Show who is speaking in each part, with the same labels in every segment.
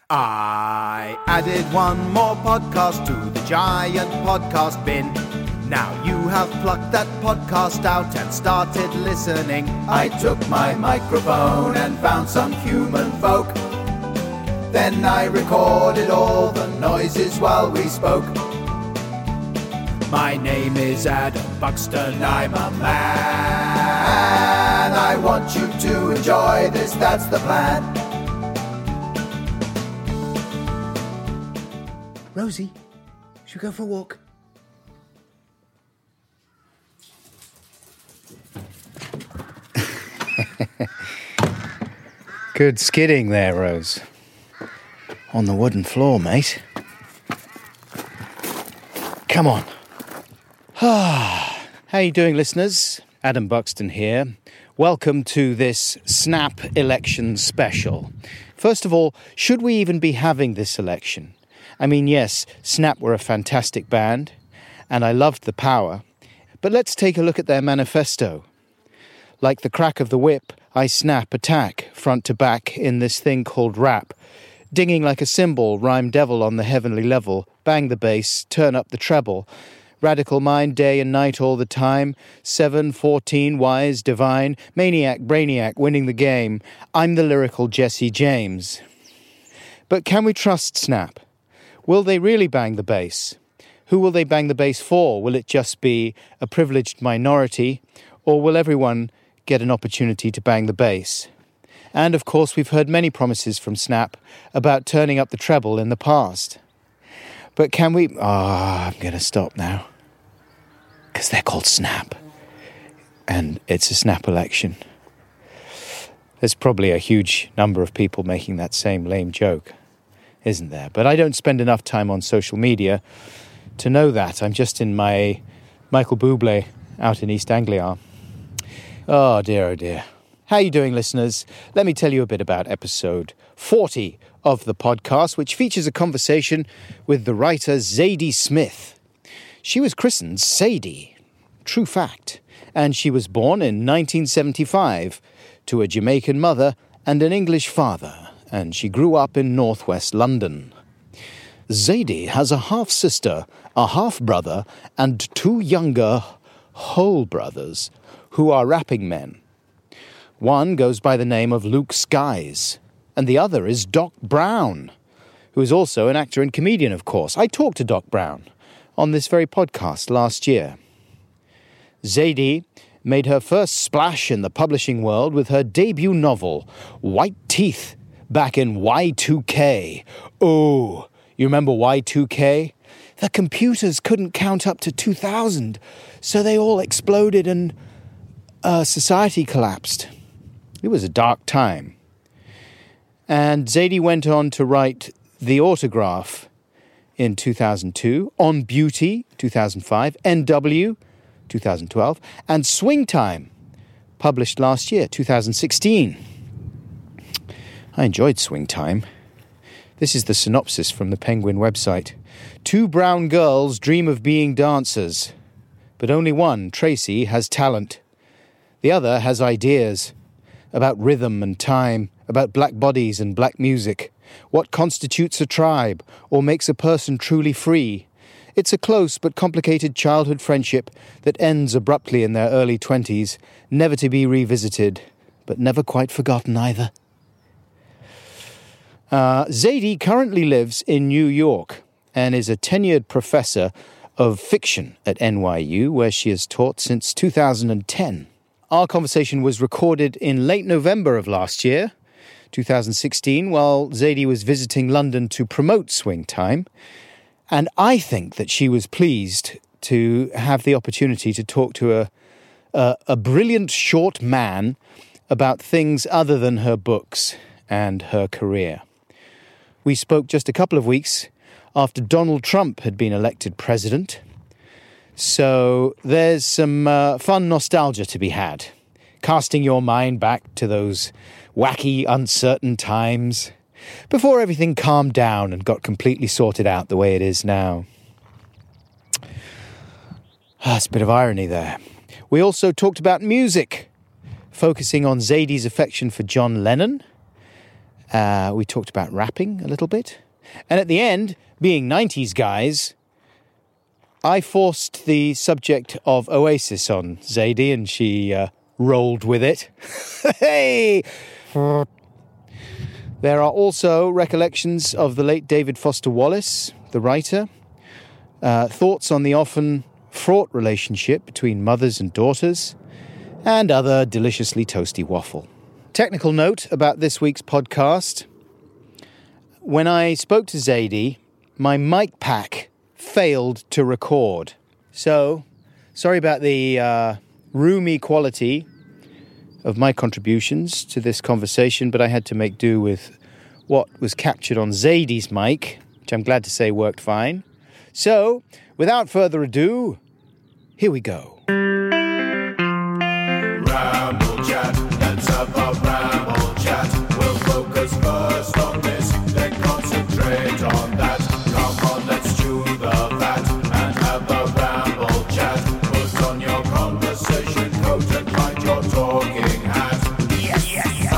Speaker 1: I added one more podcast to the giant podcast bin. Now you have plucked that podcast out and started listening. I took my microphone and found some human folk. Then I recorded all the noises while we spoke. My name is Adam Buxton, I'm a man. I want you to enjoy this, that's the plan.
Speaker 2: Rosie, should we go for a walk?
Speaker 3: Good skidding there, Rose. On the wooden floor, mate. Come on. How you doing, listeners? Adam Buxton here. Welcome to this Snap election special. First of all, should we even be having this election? I mean, yes, Snap were a fantastic band, and I loved the power. But let's take a look at their manifesto. Like the crack of the whip, I snap, attack, front to back in this thing called rap. Dinging like a cymbal, rhyme devil on the heavenly level, bang the bass, turn up the treble. Radical mind day and night all the time, 7, 14, wise, divine, maniac, brainiac, winning the game. I'm the lyrical Jesse James. But can we trust Snap? Will they really bang the bass? Who will they bang the bass for? Will it just be a privileged minority, or will everyone get an opportunity to bang the bass? And of course, we've heard many promises from Snap about turning up the treble in the past. But can we... I'm going to stop now. Because they're called Snap. And it's a Snap election. There's probably a huge number of people making that same lame joke, isn't there? But I don't spend enough time on social media to know that. I'm just in my Michael Bublé out in East Anglia. Oh dear. How are you doing, listeners? Let me tell you a bit about episode 40 of the podcast, which features a conversation with the writer Zadie Smith. She was christened Sadie, true fact, and she was born in 1975 to a Jamaican mother and an English father, and she grew up in northwest London. Zadie has a half-sister, a half-brother, and 2 younger whole brothers who are rapping men. One goes by the name of Luke Skies, and the other is Doc Brown, who is also an actor and comedian, of course. I talked to Doc Brown on this very podcast last year. Zadie made her first splash in the publishing world with her debut novel, White Teeth, back in Y2K. Oh, you remember Y2K? The computers couldn't count up to 2000, so they all exploded and society collapsed. It was a dark time. And Zadie went on to write The Autograph in 2002, On Beauty, 2005, NW, 2012, and Swing Time, published last year, 2016. I enjoyed Swing Time. This is the synopsis from the Penguin website. 2 brown girls dream of being dancers, but only one, Tracy, has talent. The other has ideas about rhythm and time, about black bodies and black music, what constitutes a tribe or makes a person truly free. It's a close but complicated childhood friendship that ends abruptly in their early 20s, never to be revisited, but never quite forgotten either. Zadie currently lives in New York and is a tenured professor of fiction at NYU, where she has taught since 2010. Our conversation was recorded in late November of last year, 2016, while Zadie was visiting London to promote Swing Time. And I think that she was pleased to have the opportunity to talk to a brilliant short man about things other than her books and her career. We spoke just a couple of weeks after Donald Trump had been elected president. So there's some fun nostalgia to be had, casting your mind back to those wacky, uncertain times before everything calmed down and got completely sorted out the way it is now. That's a bit of irony there. We also talked about music, focusing on Zadie's affection for John Lennon We talked about rapping a little bit. And at the end, being 90s guys, I forced the subject of Oasis on Zadie, and she rolled with it. Hey! There are also recollections of the late David Foster Wallace, the writer, thoughts on the often fraught relationship between mothers and daughters, and other deliciously toasty waffle. Technical note about this week's podcast. When I spoke to Zadie, my mic pack failed to record. So, sorry about the roomy quality of my contributions to this conversation, but I had to make do with what was captured on Zadie's mic, which I'm glad to say worked fine. So, without further ado, here we go.
Speaker 1: Ramble chat, let's have a ramble chat. We'll focus first on this, then concentrate on that. Come on, let's chew the fat and have a ramble chat. Put on your conversation coat and find your talking hat. Yes, yes, yes.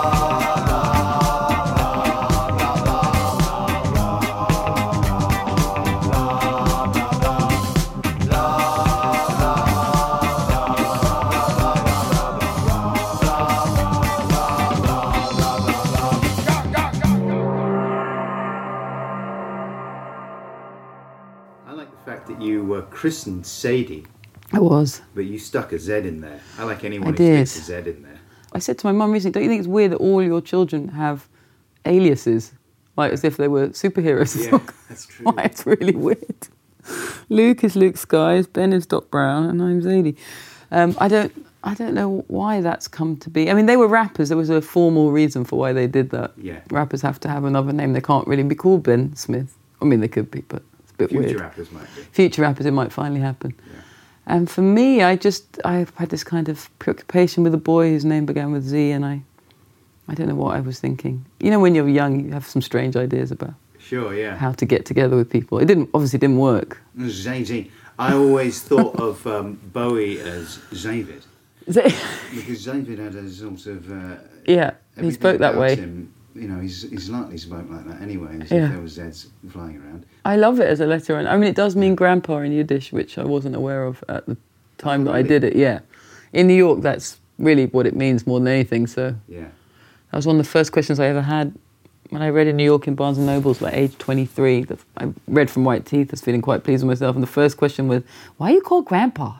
Speaker 3: I like the fact that you were christened Zadie,
Speaker 4: I was.
Speaker 3: but you stuck a Z in there. I like anyone
Speaker 4: I
Speaker 3: who
Speaker 4: did.
Speaker 3: sticks a Z in there.
Speaker 4: I said to my mum recently, don't you think it's weird that all your children have aliases? Like as if they were superheroes.
Speaker 3: Yeah, that's true.
Speaker 4: Why, it's really weird. Luke is Luke Skies, Ben is Doc Brown, and I'm Zadie. I don't know why that's come to be. I mean, they were rappers. There was a formal reason for why they did that.
Speaker 3: Yeah.
Speaker 4: Rappers have to have another name. They can't really be called Ben Smith. I mean, they could be, but it's a bit
Speaker 3: Future
Speaker 4: weird.
Speaker 3: rappers might be.
Speaker 4: Future rappers, it might finally happen.
Speaker 3: Yeah.
Speaker 4: And for me, I've had this kind of preoccupation with a boy whose name began with Z, and I don't know what I was thinking. You know, when you're young, you have some strange ideas about
Speaker 3: Sure, yeah.
Speaker 4: how to get together with people. It obviously didn't work.
Speaker 3: Zadie. I always thought of Bowie as Zavid, because Zavid had a sort of...
Speaker 4: Yeah, he
Speaker 3: everything
Speaker 4: spoke that
Speaker 3: about
Speaker 4: way.
Speaker 3: him, you know, he's likely spoke like that anyway, as
Speaker 4: Yeah.
Speaker 3: if there was Zs flying around.
Speaker 4: I love it as a letter. And I mean, it does mean grandpa in Yiddish, which I wasn't aware of at the time that I
Speaker 3: really?
Speaker 4: did it. Yeah. In New York, that's really what it means more than anything. So
Speaker 3: Yeah.
Speaker 4: that was one of the first questions I ever had when I read in New York in Barnes & Noble's, like age 23. I read From White Teeth, I was feeling quite pleased with myself. And the first question was, why are you called grandpa?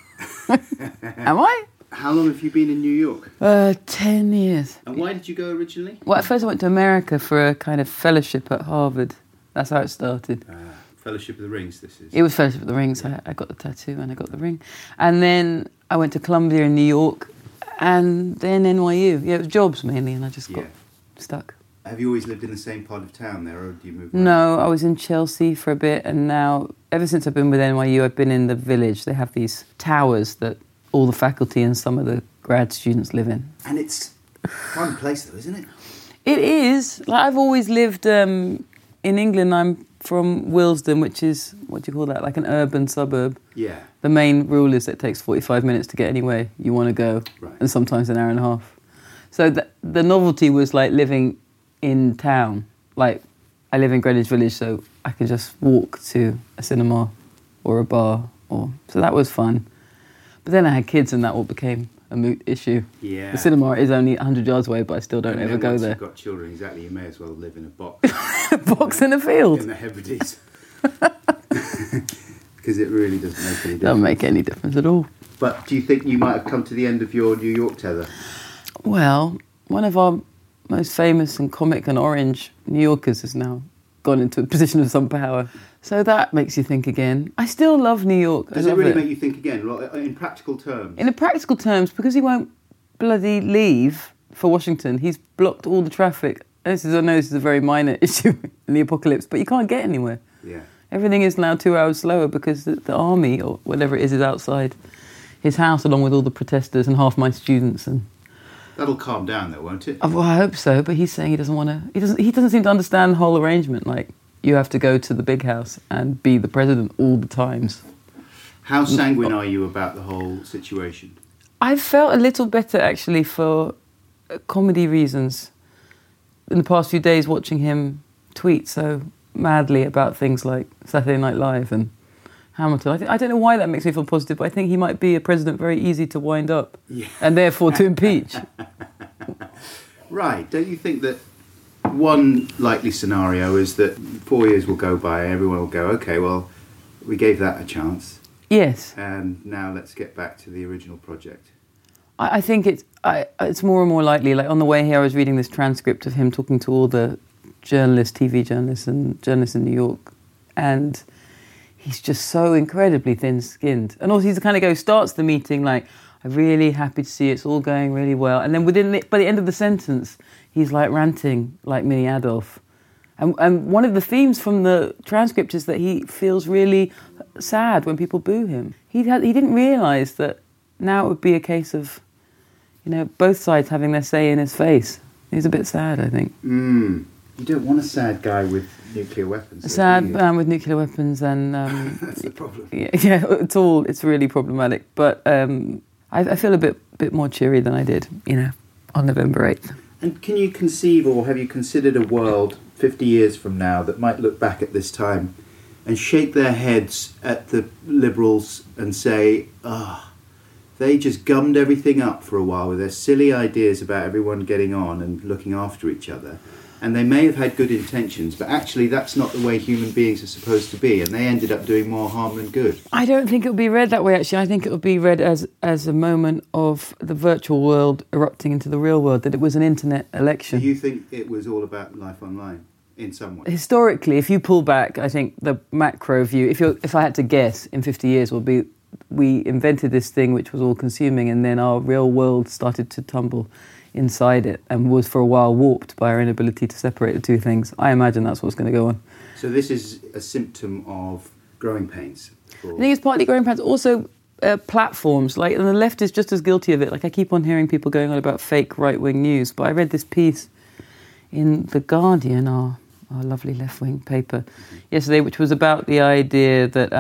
Speaker 4: Am I?
Speaker 3: How long have you been in New York?
Speaker 4: 10 years.
Speaker 3: And why did you go originally?
Speaker 4: Well, at first I went to America for a kind of fellowship at Harvard. That's how it started.
Speaker 3: Fellowship of the Rings, this is.
Speaker 4: It was Fellowship of the Rings. I got the tattoo and I got the ring. And then I went to Columbia in New York and then NYU. Yeah, it was jobs mainly, and I just got stuck.
Speaker 3: Have you always lived in the same part of town there, or do you move around?
Speaker 4: No, I was in Chelsea for a bit, and now, ever since I've been with NYU, I've been in the Village. They have these towers that all the faculty and some of the grad students live in.
Speaker 3: And it's a fun place, though, isn't it?
Speaker 4: It is. Like, I've always lived in England. I'm from Willesden, which is, what do you call that, like an urban suburb.
Speaker 3: Yeah.
Speaker 4: The main rule is that it takes 45 minutes to get anywhere you want to go,
Speaker 3: Right.
Speaker 4: and sometimes an hour and a half. So the novelty was like living in town. Like, I live in Greenwich Village, so I can just walk to a cinema or a bar. So that was fun. But then I had kids, and that all became a moot issue.
Speaker 3: Yeah.
Speaker 4: The cinema is only 100 yards away, but I still don't
Speaker 3: And
Speaker 4: ever
Speaker 3: then
Speaker 4: go
Speaker 3: once
Speaker 4: there.
Speaker 3: you've got children, exactly, you may as well live in a box.
Speaker 4: A box in a field.
Speaker 3: In the Hebrides. Because it really doesn't make any difference.
Speaker 4: Doesn't make any difference at all.
Speaker 3: But do you think you might have come to the end of your New York tether?
Speaker 4: Well, one of our most famous and comic and orange New Yorkers has now gone into a position of some power. So that makes you think again. I still love New York.
Speaker 3: Does
Speaker 4: I
Speaker 3: it
Speaker 4: love
Speaker 3: really
Speaker 4: it.
Speaker 3: make you think again, like, in practical terms?
Speaker 4: In the practical terms, because he won't bloody leave for Washington, he's blocked all the traffic. I know this is a very minor issue in the apocalypse, but you can't get anywhere.
Speaker 3: Yeah.
Speaker 4: Everything is now 2 hours slower because the army, or whatever it is outside his house, along with all the protesters and half my students. And
Speaker 3: That'll calm down, though, won't it?
Speaker 4: well, I hope so, but he's saying he doesn't want to... He doesn't seem to understand the whole arrangement. Like, you have to go to the big house and be the president all the times.
Speaker 3: How sanguine are you about the whole situation?
Speaker 4: I felt a little better, actually, for comedy reasons. in the past few days watching him tweet so madly about things like Saturday Night Live and Hamilton. I don't know why that makes me feel positive, but I think he might be a president very easy to wind up and therefore to impeach.
Speaker 3: Right. Don't you think that one likely scenario is that 4 years will go by and everyone will go, OK, well, we gave that a chance.
Speaker 4: Yes.
Speaker 3: And now let's get back to the original project.
Speaker 4: I think it's more and more likely. Like on the way here, I was reading this transcript of him talking to all the journalists, TV journalists and journalists in New York. And he's just so incredibly thin-skinned. And also he's the kind of guy who starts the meeting like, I'm really happy to see it's all going really well. And then by the end of the sentence, he's like ranting like Mini Adolf. And one of the themes from the transcript is that he feels really sad when people boo him. He didn't realise that now it would be a case of, both sides having their say in his face. He's a bit sad, I think.
Speaker 3: You don't want a sad guy with nuclear weapons.
Speaker 4: A sad man with nuclear weapons and...
Speaker 3: That's the problem.
Speaker 4: Yeah, it's really problematic. But I feel a bit more cheery than I did, on November 8th.
Speaker 3: And can you conceive or have you considered a world 50 years from now that might look back at this time and shake their heads at the Liberals and say, they just gummed everything up for a while with their silly ideas about everyone getting on and looking after each other. And they may have had good intentions, but actually that's not the way human beings are supposed to be, and they ended up doing more harm than good.
Speaker 4: I don't think it will be read that way, actually. I think it will be read as a moment of the virtual world erupting into the real world, that it was an internet election.
Speaker 3: Do you think it was all about life online in some way?
Speaker 4: Historically, if you pull back, I think the macro view, if I had to guess, in 50 years will be we invented this thing which was all-consuming, and then our real world started to tumble inside it and was for a while warped by our inability to separate the two things. I imagine that's what's going to go on.
Speaker 3: So this is a symptom of growing pains?
Speaker 4: I think it's partly growing pains. Also, platforms, and the left is just as guilty of it. I keep on hearing people going on about fake right-wing news, but I read this piece in The Guardian, our lovely left-wing paper, yesterday, which was about the idea that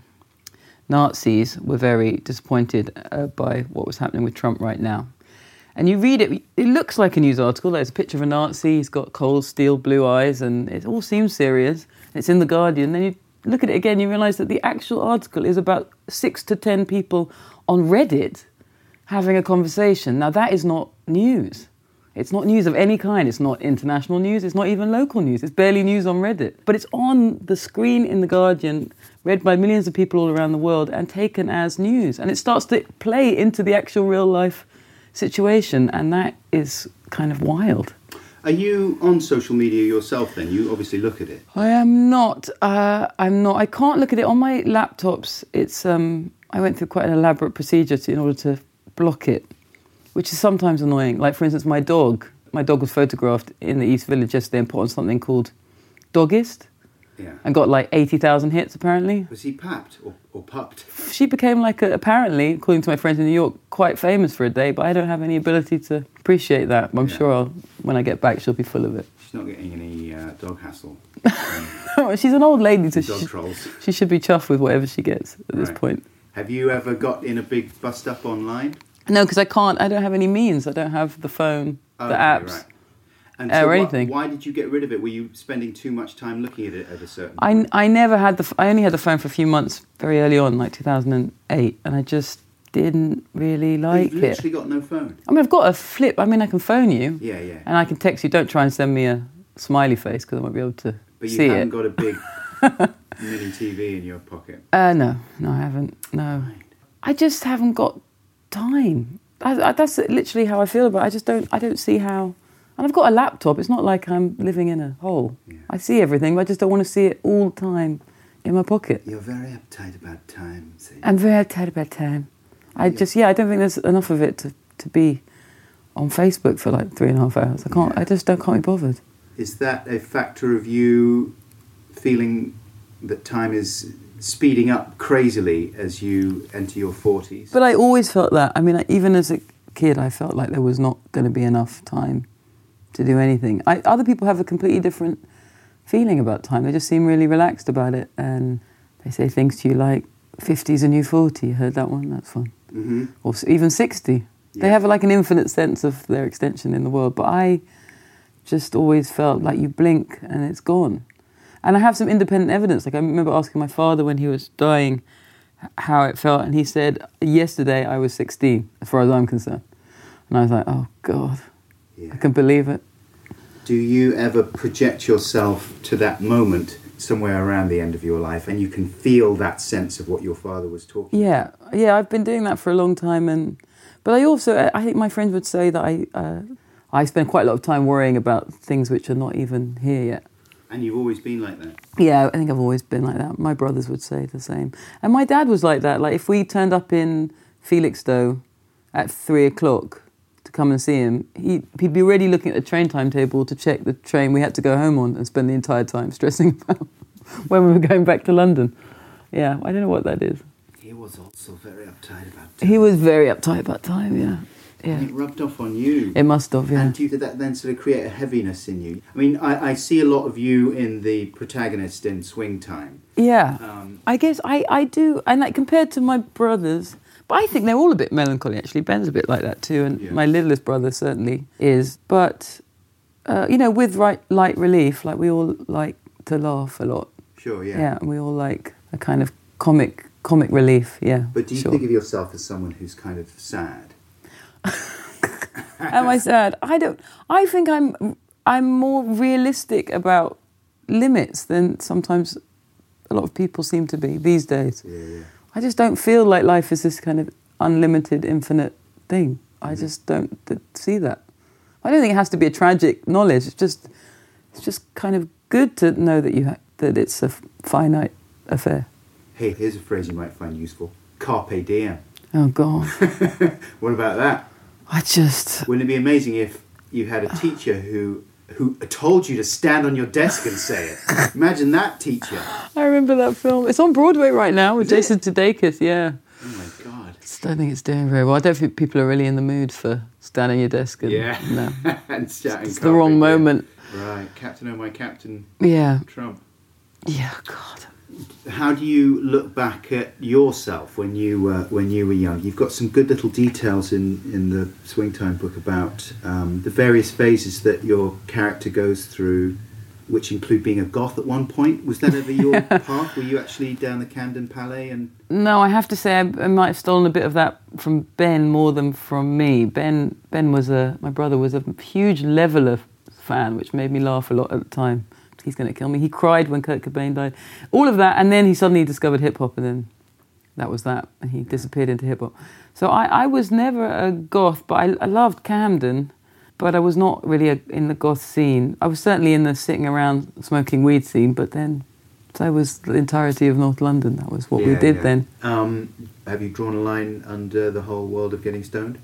Speaker 4: Nazis were very disappointed by what was happening with Trump right now. And you read it looks like a news article. There's a picture of a Nazi, he's got cold steel blue eyes, and it all seems serious. It's in The Guardian. Then you look at it again, you realise that the actual article is about 6 to 10 people on Reddit having a conversation. Now, that is not news. It's not news of any kind. It's not international news. It's not even local news. It's barely news on Reddit. But it's on the screen in The Guardian, read by millions of people all around the world, and taken as news. And it starts to play into the actual real-life situation, and that is kind of wild.
Speaker 3: Are you on social media yourself then? You obviously look at it.
Speaker 4: I am not. I'm not. I can't look at it on my laptops. It's I went through quite an elaborate procedure in order to block it, which is sometimes annoying. Like, for instance, my dog was photographed in the East Village yesterday and put on something called Doggist.
Speaker 3: Yeah.
Speaker 4: And got 80,000 hits, apparently.
Speaker 3: Was he papped or pupped?
Speaker 4: She became apparently, according to my friends in New York, quite famous for a day, but I don't have any ability to appreciate that. I'm sure when I get back, she'll be full of it.
Speaker 3: She's not getting any dog hassle.
Speaker 4: She's an old lady, so
Speaker 3: dog trolls.
Speaker 4: She should be chuffed with whatever she gets at this point.
Speaker 3: Have you ever got in a big bust-up online?
Speaker 4: No, because I don't have any means. I don't have the phone, the apps.
Speaker 3: Right. And so
Speaker 4: or anything.
Speaker 3: Why did you get rid of it? Were you spending too much time looking at it at a certain point?
Speaker 4: I only had the phone for a few months very early on, like 2008, and I just didn't really like it.
Speaker 3: You've literally got no phone?
Speaker 4: I mean, I've got a flip. I mean, I can phone you.
Speaker 3: Yeah, yeah.
Speaker 4: And I can text you. Don't try and send me a smiley face because I won't be able to see it.
Speaker 3: But you haven't got a big mini TV in your pocket?
Speaker 4: No, I haven't. No. I just haven't got time. That's literally how I feel about it. I don't see how... And I've got a laptop. It's not like I'm living in a hole. Yeah. I see everything, but I just don't want to see it all the time in my pocket.
Speaker 3: You're very uptight about time, see?
Speaker 4: I'm very uptight about time. I don't think there's enough of it to be on Facebook for 3.5 hours. I just can't be bothered.
Speaker 3: Is that a factor of you feeling that time is speeding up crazily as you enter your 40s?
Speaker 4: But I always felt that. I mean, even as a kid, I felt like there was not going to be enough time to do anything. Other people have a completely different feeling about time. They just seem really relaxed about it, and they say things to you like 50's a new 40. You heard that one? That's fun. Mm-hmm. Or even 60. Yeah. They have an infinite sense of their extension in the world, but I just always felt like you blink and it's gone. And I have some independent evidence. Like I remember asking my father when he was dying how it felt, and he said, yesterday I was 16, as far as I'm concerned. And I was like, oh God, I can believe it.
Speaker 3: Do you ever project yourself to that moment somewhere around the end of your life, and you can feel that sense of what your father was talking about?
Speaker 4: Yeah, I've been doing that for a long time, but I think my friends would say that I spend quite a lot of time worrying about things which are not even here yet.
Speaker 3: And you've always been like that?
Speaker 4: Yeah, I think I've always been like that. My brothers would say the same. And my dad was like that. Like, if we turned up in Felixstowe at 3 o'clock to come and see him, he'd be already looking at the train timetable to check the train we had to go home on and spend the entire time stressing about when we were going back to London. Yeah, I don't know what that is.
Speaker 3: He was also very uptight about time.
Speaker 4: He was very uptight about time, yeah.
Speaker 3: And it rubbed off on you.
Speaker 4: It must have, yeah.
Speaker 3: And did that then sort of create a heaviness in you? I mean, I see a lot of you in the protagonist in Swing Time.
Speaker 4: Yeah. I guess I do. And like compared to my brothers, but I think they're all a bit melancholy, actually. Ben's a bit like that too, and my littlest brother certainly is. But, with light relief, like we all like to laugh a lot.
Speaker 3: Sure, yeah.
Speaker 4: Yeah, and we all like a kind of comic relief, yeah.
Speaker 3: But do you think of yourself as someone who's kind of sad?
Speaker 4: Am I sad? I think I'm more realistic about limits than sometimes a lot of people seem to be these days.
Speaker 3: Yeah.
Speaker 4: I just don't feel like life is this kind of unlimited, infinite thing. I just don't see that. I don't think it has to be a tragic knowledge. It's just kind of good to know that it's a finite affair.
Speaker 3: Hey, here's a phrase you might find useful. Carpe diem.
Speaker 4: Oh, God.
Speaker 3: What about that? Wouldn't it be amazing if you had a teacher who told you to stand on your desk and say it? Imagine that teacher.
Speaker 4: I remember that film. It's on Broadway right now with Jason Sudeikis, yeah.
Speaker 3: Oh, my God.
Speaker 4: I don't think it's doing very well. I don't think people are really in the mood for standing on your desk. And, no.
Speaker 3: And shouting.
Speaker 4: It's the wrong moment.
Speaker 3: Right. Captain, oh my Captain.
Speaker 4: Yeah.
Speaker 3: Trump.
Speaker 4: Yeah, God.
Speaker 3: How do you look back at yourself when you were young? You've got some good little details in the Swing Time book about the various phases that your character goes through, which include being a goth at one point. Was that ever your path? Were you actually down the Camden Palais?
Speaker 4: No, I have to say I might have stolen a bit of that from Ben more than from me. Ben my brother was a huge Leveler fan, which made me laugh a lot at the time. He's going to kill me. He cried when Kurt Cobain died. All of that, and then he suddenly discovered hip-hop, and then that was that, and he disappeared into hip-hop. So I was never a goth, but I loved Camden, but I was not really in the goth scene. I was certainly in the sitting around smoking weed scene, but then so was the entirety of North London. That was what we did then.
Speaker 3: Have you drawn a line under the whole world of getting stoned?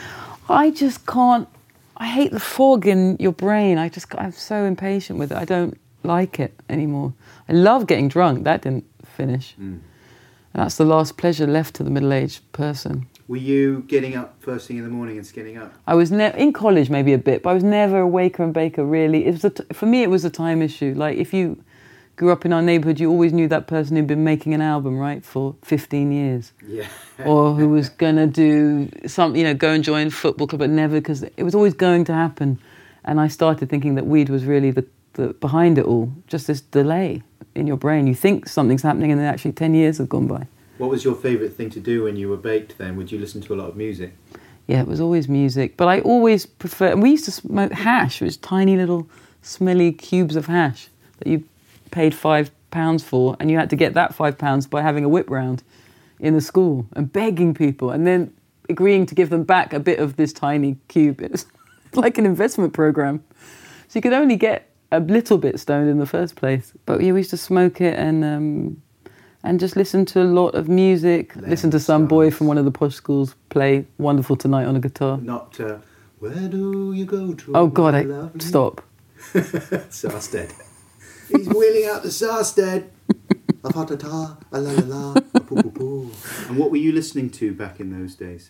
Speaker 4: I just can't. I hate the fog in your brain. I'm so impatient with it. I don't like it anymore. I love getting drunk. That didn't finish. And that's the last pleasure left to the middle-aged person.
Speaker 3: Were you getting up first thing in the morning and skinning up?
Speaker 4: I was in college maybe a bit, but I was never a waker and baker really. For me it was a time issue. Like if you grew up in our neighbourhood, you always knew that person who'd been making an album, right, for 15 years.
Speaker 3: Yeah.
Speaker 4: Or who was going to do something, go and join football club, but never, because it was always going to happen. And I started thinking that weed was really the behind it all, just this delay in your brain. You think something's happening and then actually 10 years have gone by.
Speaker 3: What was your favourite thing to do when you were baked then? Would you listen to a lot of music?
Speaker 4: Yeah, it was always music. But I always prefer... And we used to smoke hash, which was tiny little smelly cubes of hash that you paid £5 for, and you had to get that £5 by having a whip round in the school and begging people and then agreeing to give them back a bit of this tiny cube. It's like an investment program. So you could only get a little bit stoned in the first place. But yeah, we used to smoke it and just listen to a lot of music. Listen to some boy from one of the posh schools play Wonderful Tonight on a guitar.
Speaker 3: Not, where do you go to?
Speaker 4: Oh God, stop.
Speaker 3: Sarstead. He's wheeling out the Sarstead. La-fa-ta-ta, la-la-la, poo-poo-poo. And what were you listening to back in those days?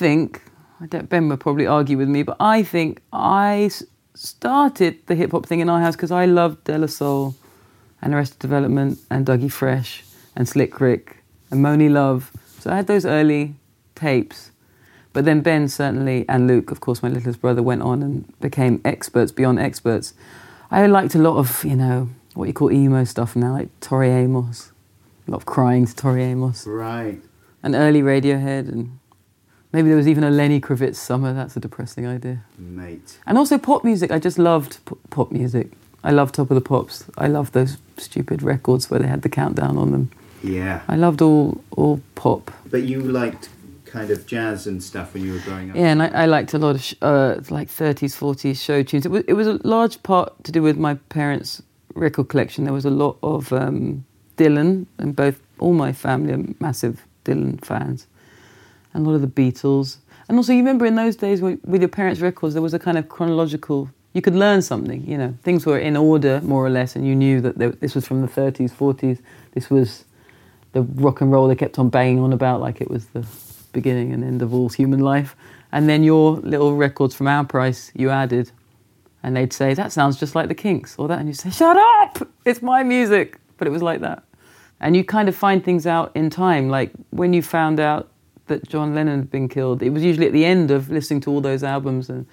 Speaker 4: Ben would probably argue with me, but I think I started the hip-hop thing in our house because I loved De La Soul and Arrested Development and Dougie Fresh and Slick Rick and Monie Love. So I had those early tapes. But then Ben certainly, and Luke, of course, my littlest brother, went on and became experts beyond experts. I liked a lot of, what you call emo stuff now, like Tori Amos. A lot of crying to Tori Amos.
Speaker 3: Right.
Speaker 4: And early Radiohead, and maybe there was even a Lenny Kravitz Summer. That's a depressing idea.
Speaker 3: Mate.
Speaker 4: And also pop music. I just loved pop music. I loved Top of the Pops. I loved those stupid records where they had the countdown on them.
Speaker 3: Yeah.
Speaker 4: I loved all pop.
Speaker 3: But you liked kind of jazz and stuff when you were growing up?
Speaker 4: Yeah, and I liked a lot of like 30s, 40s show tunes. It was a large part to do with my parents' record collection. There was a lot of Dylan, and all my family are massive Dylan fans, and a lot of the Beatles. And also, you remember in those days with your parents' records, there was a kind of chronological. You could learn something. Things were in order more or less, and you knew that this was from the 30s, 40s. This was the rock and roll they kept on banging on about, like it was the beginning and end of all human life. And then your little records from Our Price you added, and they'd say, that sounds just like the Kinks, or that, and you'd say, shut up, it's my music. But it was like that. And you kind of find things out in time, like when you found out that John Lennon had been killed, it was usually at the end of listening to all those albums, and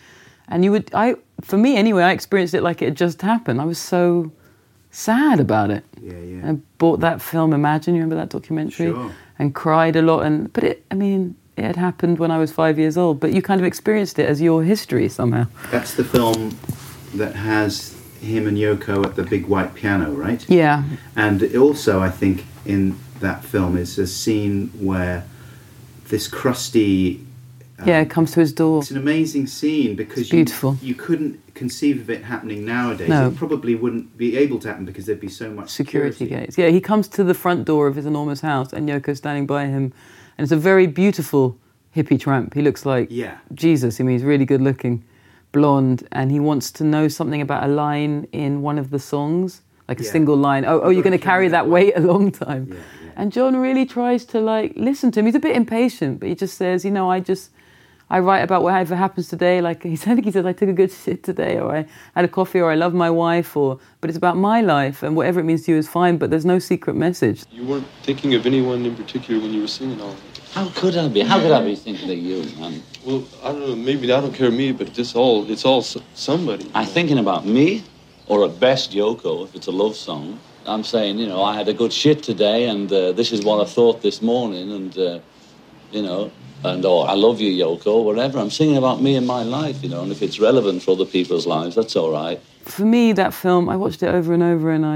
Speaker 4: for me anyway, I experienced it like it had just happened. I was so sad about it.
Speaker 3: Yeah.
Speaker 4: I bought that film, Imagine, you remember that documentary?
Speaker 3: Sure.
Speaker 4: And cried a lot, but it had happened when I was 5 years old, but you kind of experienced it as your history somehow.
Speaker 3: That's the film that has him and Yoko at the big white piano, right?
Speaker 4: Yeah.
Speaker 3: And also, I think, in that film is a scene where this crusty...
Speaker 4: it comes to his door.
Speaker 3: It's an amazing scene because
Speaker 4: beautiful.
Speaker 3: You couldn't conceive of it happening nowadays.
Speaker 4: No.
Speaker 3: It probably wouldn't be able to happen because there'd be so much
Speaker 4: security gates. Yeah, he comes to the front door of his enormous house and Yoko's standing by him. And it's a very beautiful hippie tramp. He looks like Jesus. I mean, he's really good looking, blonde, and he wants to know something about a line in one of the songs, like a single line. Oh, you're going to carry that weight a long time. Yeah. And John really tries to listen to him. He's a bit impatient, but he just says, I write about whatever happens today. Like I think he says, I took a good shit today, or I had a coffee, or I love my wife, but it's about my life, and whatever it means to you is fine, but there's no secret message.
Speaker 5: You weren't thinking of anyone in particular when you were singing all of it.
Speaker 6: How could I be? How could I be thinking of you, man?
Speaker 5: Well, I don't know, maybe I don't care me, but it's all somebody.
Speaker 6: I'm thinking about me, or at best Yoko, if it's a love song. I'm saying, I had a good shit today, and this is what I thought this morning, and, or I love you, Yoko, whatever. I'm singing about me and my life, and if it's relevant for other people's lives, that's all right.
Speaker 4: For me, that film, I watched it over and over, and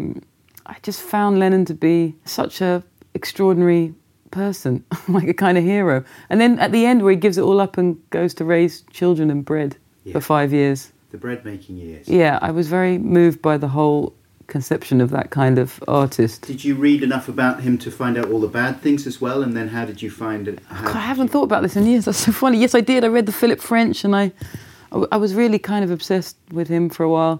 Speaker 4: I just found Lennon to be such a extraordinary person, like a kind of hero. And then at the end, where he gives it all up and goes to raise children and bread for 5 years.
Speaker 3: The bread-making years.
Speaker 4: Yeah, I was very moved by the whole conception of that kind of artist.
Speaker 3: Did you read enough about him to find out all the bad things as well? And then how did you find it?
Speaker 4: I haven't thought about this in years. That's so funny. Yes, I did. I read the Philip French, and I was really kind of obsessed with him for a while.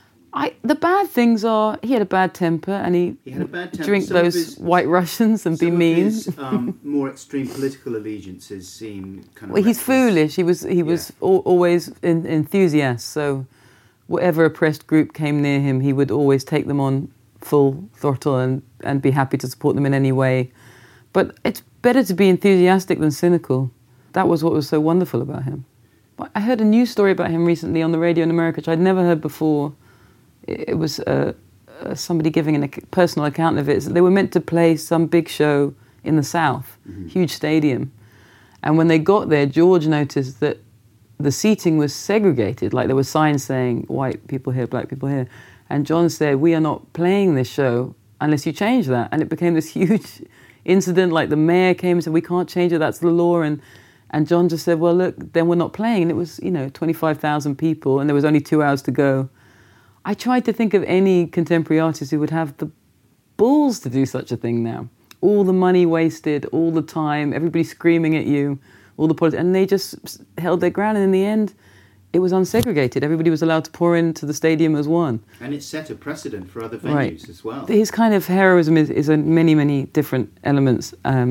Speaker 4: The bad things are, he had a bad temper, and he
Speaker 3: had a bad temper.
Speaker 4: Drink those White Russians and be mean.
Speaker 3: His, more extreme political allegiances seem kind of...
Speaker 4: Well, he's foolish. He was always enthusiast, so whatever oppressed group came near him, he would always take them on full throttle and be happy to support them in any way. But it's better to be enthusiastic than cynical. That was what was so wonderful about him. I heard a news story about him recently on the radio in America, which I'd never heard before. It was somebody giving a personal account of it. So they were meant to play some big show in the South, huge stadium. And when they got there, George noticed that the seating was segregated, like there were signs saying white people here, black people here. And John said, we are not playing this show unless you change that. And it became this huge incident, like the mayor came and said, we can't change it, that's the law. And John just said, well, look, then we're not playing. And it was, 25,000 people, and there was only 2 hours to go. I tried to think of any contemporary artist who would have the balls to do such a thing now. All the money wasted, all the time, everybody screaming at you, all the politics, and they just held their ground, and in the end, it was unsegregated. Everybody was allowed to pour into the stadium as one.
Speaker 3: And it set a precedent for other venues as well.
Speaker 4: His kind of heroism is in many, many different elements,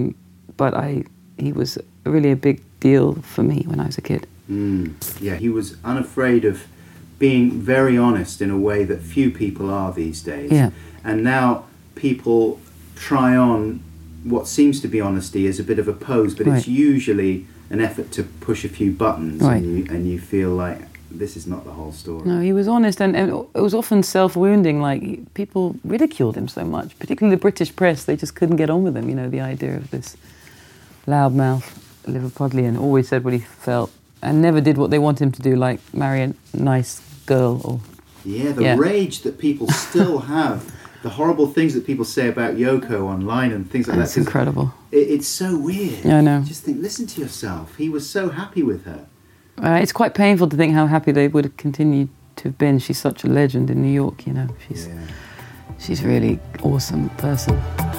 Speaker 4: but he was really a big deal for me when I was a kid.
Speaker 3: Yeah, he was unafraid of being very honest in a way that few people are these days.
Speaker 4: Yeah.
Speaker 3: And now people try on what seems to be honesty as a bit of a pose, but it's usually an effort to push a few buttons,
Speaker 4: Right.
Speaker 3: and you feel like this is not the whole story.
Speaker 4: No, he was honest, and it was often self-wounding. Like, people ridiculed him so much, particularly the British press. They just couldn't get on with him, you know, the idea of this loudmouth Liverpudlian, always said what he felt, and never did what they want him to do, like marry a nice girl or...
Speaker 3: Yeah, the rage that people still have, the horrible things that people say about Yoko online and things like
Speaker 4: That's
Speaker 3: that.
Speaker 4: incredible.
Speaker 3: It's so weird.
Speaker 4: Yeah, I know.
Speaker 3: Just think, listen to yourself. He was so happy with her.
Speaker 4: It's quite painful to think how happy they would have continued to have been. She's such a legend in New York, you know. She's a really awesome person.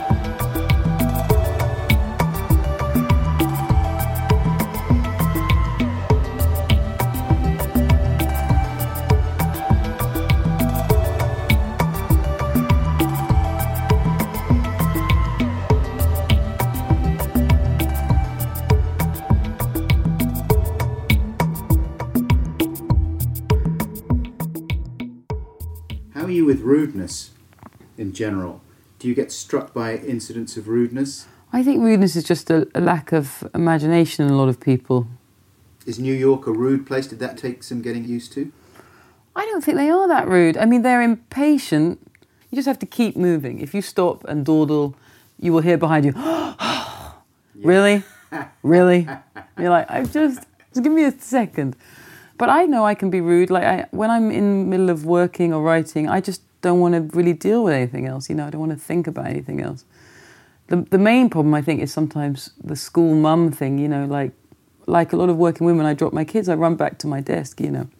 Speaker 3: How are you with rudeness in general? Do you get struck by incidents of rudeness?
Speaker 4: I think rudeness is just a lack of imagination in a lot of people.
Speaker 3: Is New York a rude place? Did that take some getting used to?
Speaker 4: I don't think they are that rude. I mean, they're impatient. You just have to keep moving. If you stop and dawdle, you will hear behind you, really? Really? You're like, just give me a second. But I know I can be rude. Like, when I'm in the middle of working or writing, I just don't want to really deal with anything else. You know, I don't want to think about anything else. The main problem, I think, is sometimes the school mum thing, you know, like a lot of working women, I drop my kids, I run back to my desk, you know.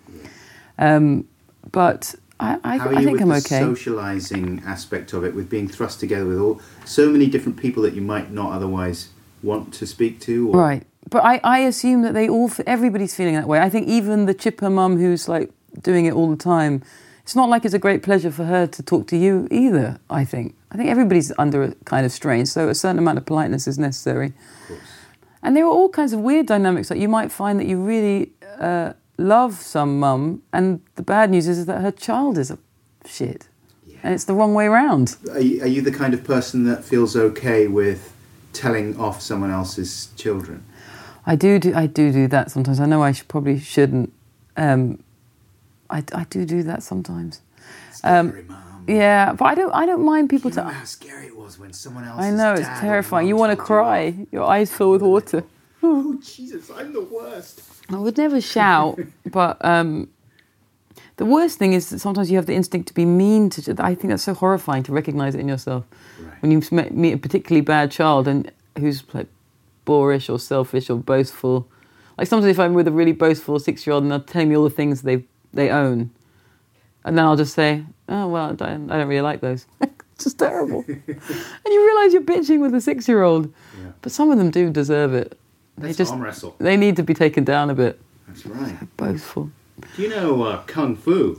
Speaker 4: But I think I'm okay.
Speaker 3: How are you with the socialising aspect of it, with being thrust together with so many different people that you might not otherwise want to speak to? Or...
Speaker 4: Right. But I assume that everybody's feeling that way. I think even the chipper mum who's like doing it all the time, it's not like it's a great pleasure for her to talk to you either, I think. I think everybody's under a kind of strain, so a certain amount of politeness is necessary.
Speaker 3: Of course.
Speaker 4: And there are all kinds of weird dynamics. Like, you might find that you really love some mum, and the bad news is that her child is a shit. Yeah. And it's the wrong way around.
Speaker 3: Are you the kind of person that feels okay with telling off someone else's children?
Speaker 4: I do that sometimes. I know I probably shouldn't. I do that sometimes.
Speaker 3: Scary, Mum.
Speaker 4: Yeah, but I don't mind people.
Speaker 3: You know how scary it was when someone else.
Speaker 4: I know, it's terrifying. You want to cry. Your eyes fill with water.
Speaker 3: Oh Jesus, I'm the worst.
Speaker 4: I would never shout, but the worst thing is that sometimes you have the instinct to be mean to. I think that's so horrifying to recognise it in yourself.
Speaker 3: Right.
Speaker 4: When you meet a particularly bad child and who's like boorish or selfish or boastful. Like, sometimes if I'm with a really boastful 6-year-old and they're telling me all the things they own, and then I'll just say, oh, well, I don't really like those. It's just terrible. And you realise you're bitching with a 6-year-old.
Speaker 3: Yeah.
Speaker 4: But some of them do deserve it.
Speaker 3: Let's arm wrestle.
Speaker 4: They need to be taken down a bit.
Speaker 3: That's right.
Speaker 4: So boastful.
Speaker 3: Do you know Kung Fu?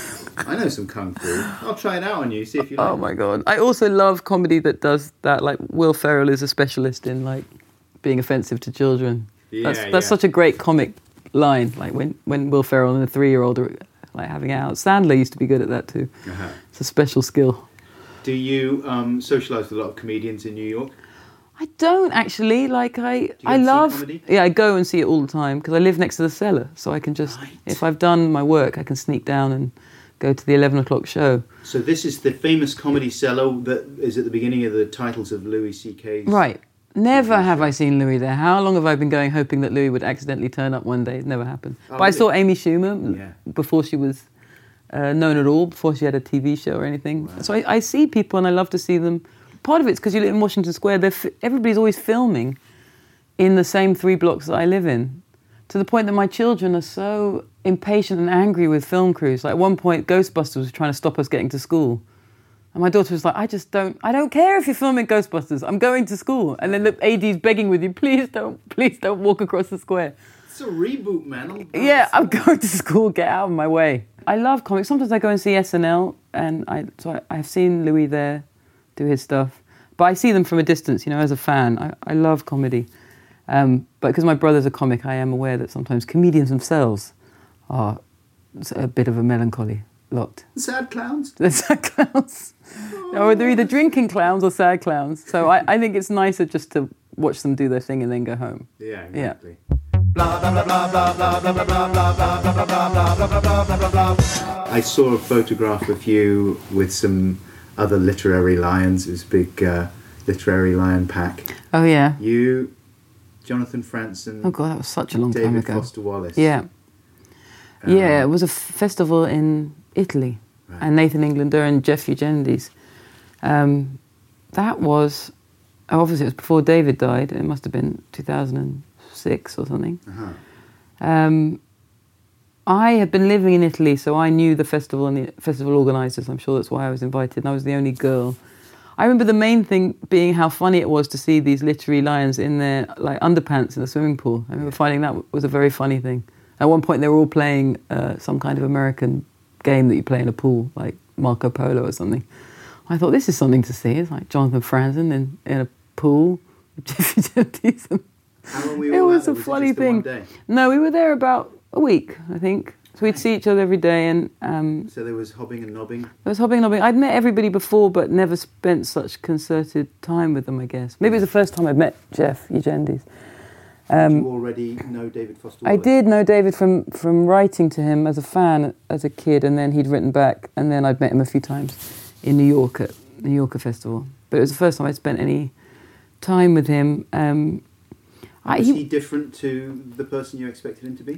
Speaker 3: I know some Kung Fu. I'll try it out on you, see if you like it.
Speaker 4: Oh, my God. I also love comedy that does that. Like, Will Ferrell is a specialist in, like, being offensive to children. That's such a great comic line. Like, when Will Ferrell and a 3-year-old are like having it out. Sandler used to be good at that too. Uh-huh. It's a special skill.
Speaker 3: Do you socialise with a lot of comedians in New York?
Speaker 4: I don't actually. Like, I
Speaker 3: love comedy?
Speaker 4: Yeah, I go and see it all the time because I live next to the Cellar, so I can just if I've done my work, I can sneak down and go to the 11 o'clock show.
Speaker 3: So this is the famous Comedy Cellar that is at the beginning of the titles of Louis C.K.'s...
Speaker 4: Right. Never have I seen Louis there. How long have I been going hoping that Louis would accidentally turn up one day? It never happened. But I saw Amy Schumer before she was known at all, before she had a TV show or anything. Wow. So I see people and I love to see them. Part of it's because you live in Washington Square. Everybody's always filming in the same 3 blocks that I live in, to the point that my children are so impatient and angry with film crews. Like, at one point, Ghostbusters was trying to stop us getting to school. And my daughter was like, I don't care if you're filming Ghostbusters. I'm going to school. And then the AD's begging with you, please don't walk across the square.
Speaker 3: It's a reboot, man.
Speaker 4: Yeah, I'm going to school. Get out of my way. I love comics. Sometimes I go and see SNL, and I've seen Louis there do his stuff. But I see them from a distance, you know, as a fan. I love comedy. But because my brother's a comic, I am aware that sometimes comedians themselves are a bit of a melancholy lot.
Speaker 3: Sad clowns?
Speaker 4: They're sad clowns. Or they're either drinking clowns or sad clowns. So I think it's nicer just to watch them do their thing and then go home.
Speaker 3: Yeah,
Speaker 4: exactly.
Speaker 3: I saw a photograph of you with some other literary lions. It was a big literary lion pack.
Speaker 4: Oh, yeah.
Speaker 3: You, Jonathan Franzen.
Speaker 4: Oh, God, that was such a long time
Speaker 3: David
Speaker 4: ago.
Speaker 3: Foster Wallace.
Speaker 4: Yeah. Yeah, it was a festival in Italy.
Speaker 3: Right.
Speaker 4: And Nathan Englander and Jeff Eugenides. That was... Obviously, it was before David died. It must have been 2006 or something.
Speaker 3: Uh-huh.
Speaker 4: I had been living in Italy, so I knew the festival and the festival organisers. I'm sure that's why I was invited, and I was the only girl. I remember the main thing being how funny it was to see these literary lions in their like underpants in the swimming pool. I remember finding that was a very funny thing. At one point, they were all playing some kind of American game that you play in a pool, like Marco Polo or something. I thought, this is something to see. It's like Jonathan Franzen in a pool with Jeff Eugenides.
Speaker 3: How long were you
Speaker 4: It
Speaker 3: all
Speaker 4: was
Speaker 3: out
Speaker 4: a
Speaker 3: there?
Speaker 4: funny
Speaker 3: just the
Speaker 4: thing.
Speaker 3: one day?
Speaker 4: No, we were there about a week, I think. So we'd see each other every day, and
Speaker 3: So there was hobbing and nobbing.
Speaker 4: there was hobbing and nobbing. I'd met everybody before, but never spent such concerted time with them, I guess. Maybe it was the first time I'd met Jeff Eugenides.
Speaker 3: Did you already know David Foster Wallace?
Speaker 4: I did know David from writing to him as a fan as a kid, and then he'd written back, and then I'd met him a few times in New York at the New Yorker Festival. But it was the first time I'd spent any time with him.
Speaker 3: Was he different to the person you expected him to be?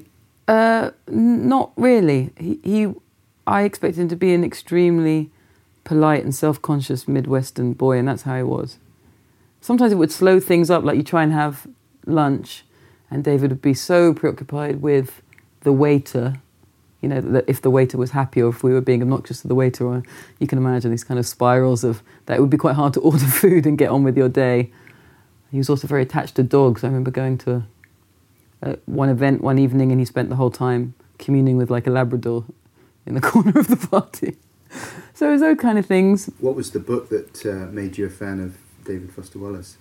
Speaker 4: Not really. I expected him to be an extremely polite and self-conscious Midwestern boy, and that's how he was. Sometimes it would slow things up, like you try and have lunch, and David would be so preoccupied with the waiter, you know, that if the waiter was happy or if we were being obnoxious to the waiter, or you can imagine these kind of spirals of that it would be quite hard to order food and get on with your day. He was also very attached to dogs. I remember going to one event one evening, and he spent the whole time communing with like a Labrador in the corner of the party. So it was those kind of things.
Speaker 3: What was the book that made you a fan of David Foster Wallace?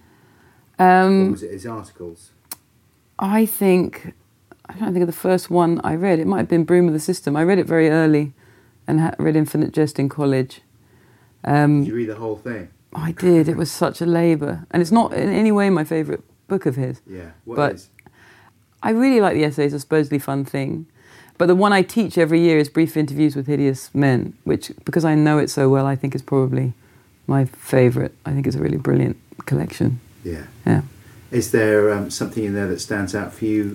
Speaker 4: Um,
Speaker 3: Or was it his articles?
Speaker 4: I can't think of the first one I read. It might have been Broom of the System. I read it very early and read Infinite Jest in college.
Speaker 3: Did you read the whole thing?
Speaker 4: I did. It was such a labour. And it's not in any way my favourite book of his.
Speaker 3: Yeah.
Speaker 4: But
Speaker 3: What is?
Speaker 4: I really like the essays, A Supposedly Fun Thing. But the one I teach every year is Brief Interviews with Hideous Men, which, because I know it so well, I think is probably my favourite. I think it's a really brilliant collection.
Speaker 3: Yeah.
Speaker 4: Yeah.
Speaker 3: Is there something in there that stands out for you?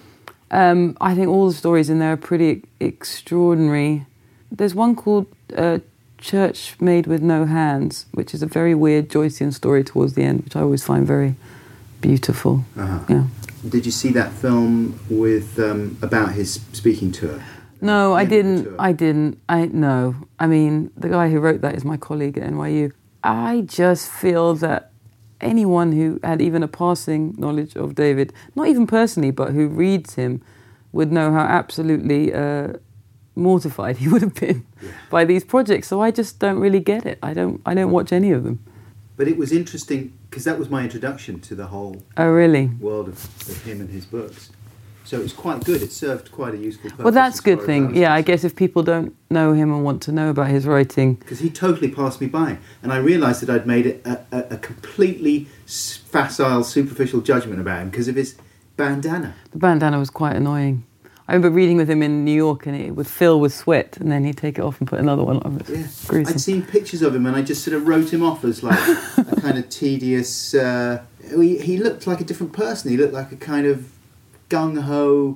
Speaker 4: I think all the stories in there are pretty extraordinary. There's one called Church Made with No Hands, which is a very weird Joycean story towards the end, which I always find very beautiful.
Speaker 3: Uh-huh.
Speaker 4: Yeah.
Speaker 3: Did you see that film with about his speaking tour?
Speaker 4: No, I
Speaker 3: End of the
Speaker 4: didn't.
Speaker 3: tour?
Speaker 4: No. I mean, the guy who wrote that is my colleague at NYU. I just feel that anyone who had even a passing knowledge of David, not even personally, but who reads him, would know how absolutely mortified he would have been by these projects. So I just don't really get it. I don't watch any of them.
Speaker 3: But it was interesting because that was my introduction to the whole
Speaker 4: Oh, really?
Speaker 3: world of him and his books. So it was quite good. It served quite a useful purpose.
Speaker 4: Well, that's a good thing. Yeah, I guess if people don't know him and want to know about his writing.
Speaker 3: Because he totally passed me by. And I realised that I'd made a completely facile, superficial judgment about him because of his bandana.
Speaker 4: The bandana was quite annoying. I remember reading with him in New York, and it would fill with sweat, and then he'd take it off and put another one on. It was
Speaker 3: Yeah.
Speaker 4: gruesome.
Speaker 3: I'd seen pictures of him and I just sort of wrote him off as like a kind of tedious... he looked like a different person. He looked like a kind of gung-ho,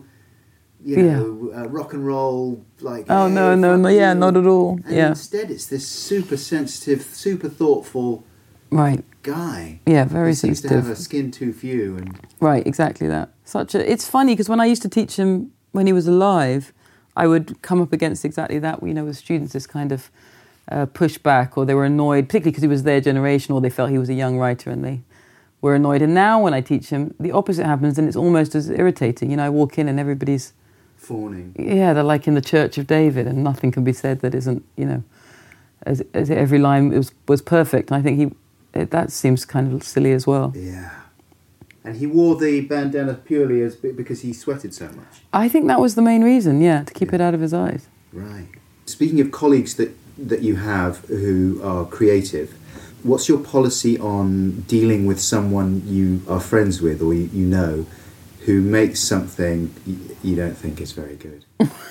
Speaker 3: rock and roll, like...
Speaker 4: Oh, no,
Speaker 3: fuck
Speaker 4: yeah,
Speaker 3: you.
Speaker 4: not at all.
Speaker 3: And
Speaker 4: Yeah.
Speaker 3: instead it's this super sensitive, super thoughtful
Speaker 4: Right.
Speaker 3: guy.
Speaker 4: Yeah, very
Speaker 3: He seems to have a
Speaker 4: sensitive.
Speaker 3: skin too few. And
Speaker 4: Right, exactly that. It's funny, because when I used to teach him when he was alive, I would come up against exactly that, with students, this kind of pushback, or they were annoyed, particularly because he was their generation, or they felt he was a young writer and they were annoyed. And now when I teach him, the opposite happens, and it's almost as irritating. I walk in and everybody's...
Speaker 3: fawning.
Speaker 4: Yeah, they're like in the Church of David, and nothing can be said that isn't, as every line was perfect. And I think that seems kind of silly as well.
Speaker 3: Yeah. And he wore the bandana purely because he sweated so much.
Speaker 4: I think that was the main reason, to keep it out of his eyes.
Speaker 3: Right. Speaking of colleagues that you have who are creative, What's your policy on dealing with someone you are friends with or you know who makes something you don't think is very good?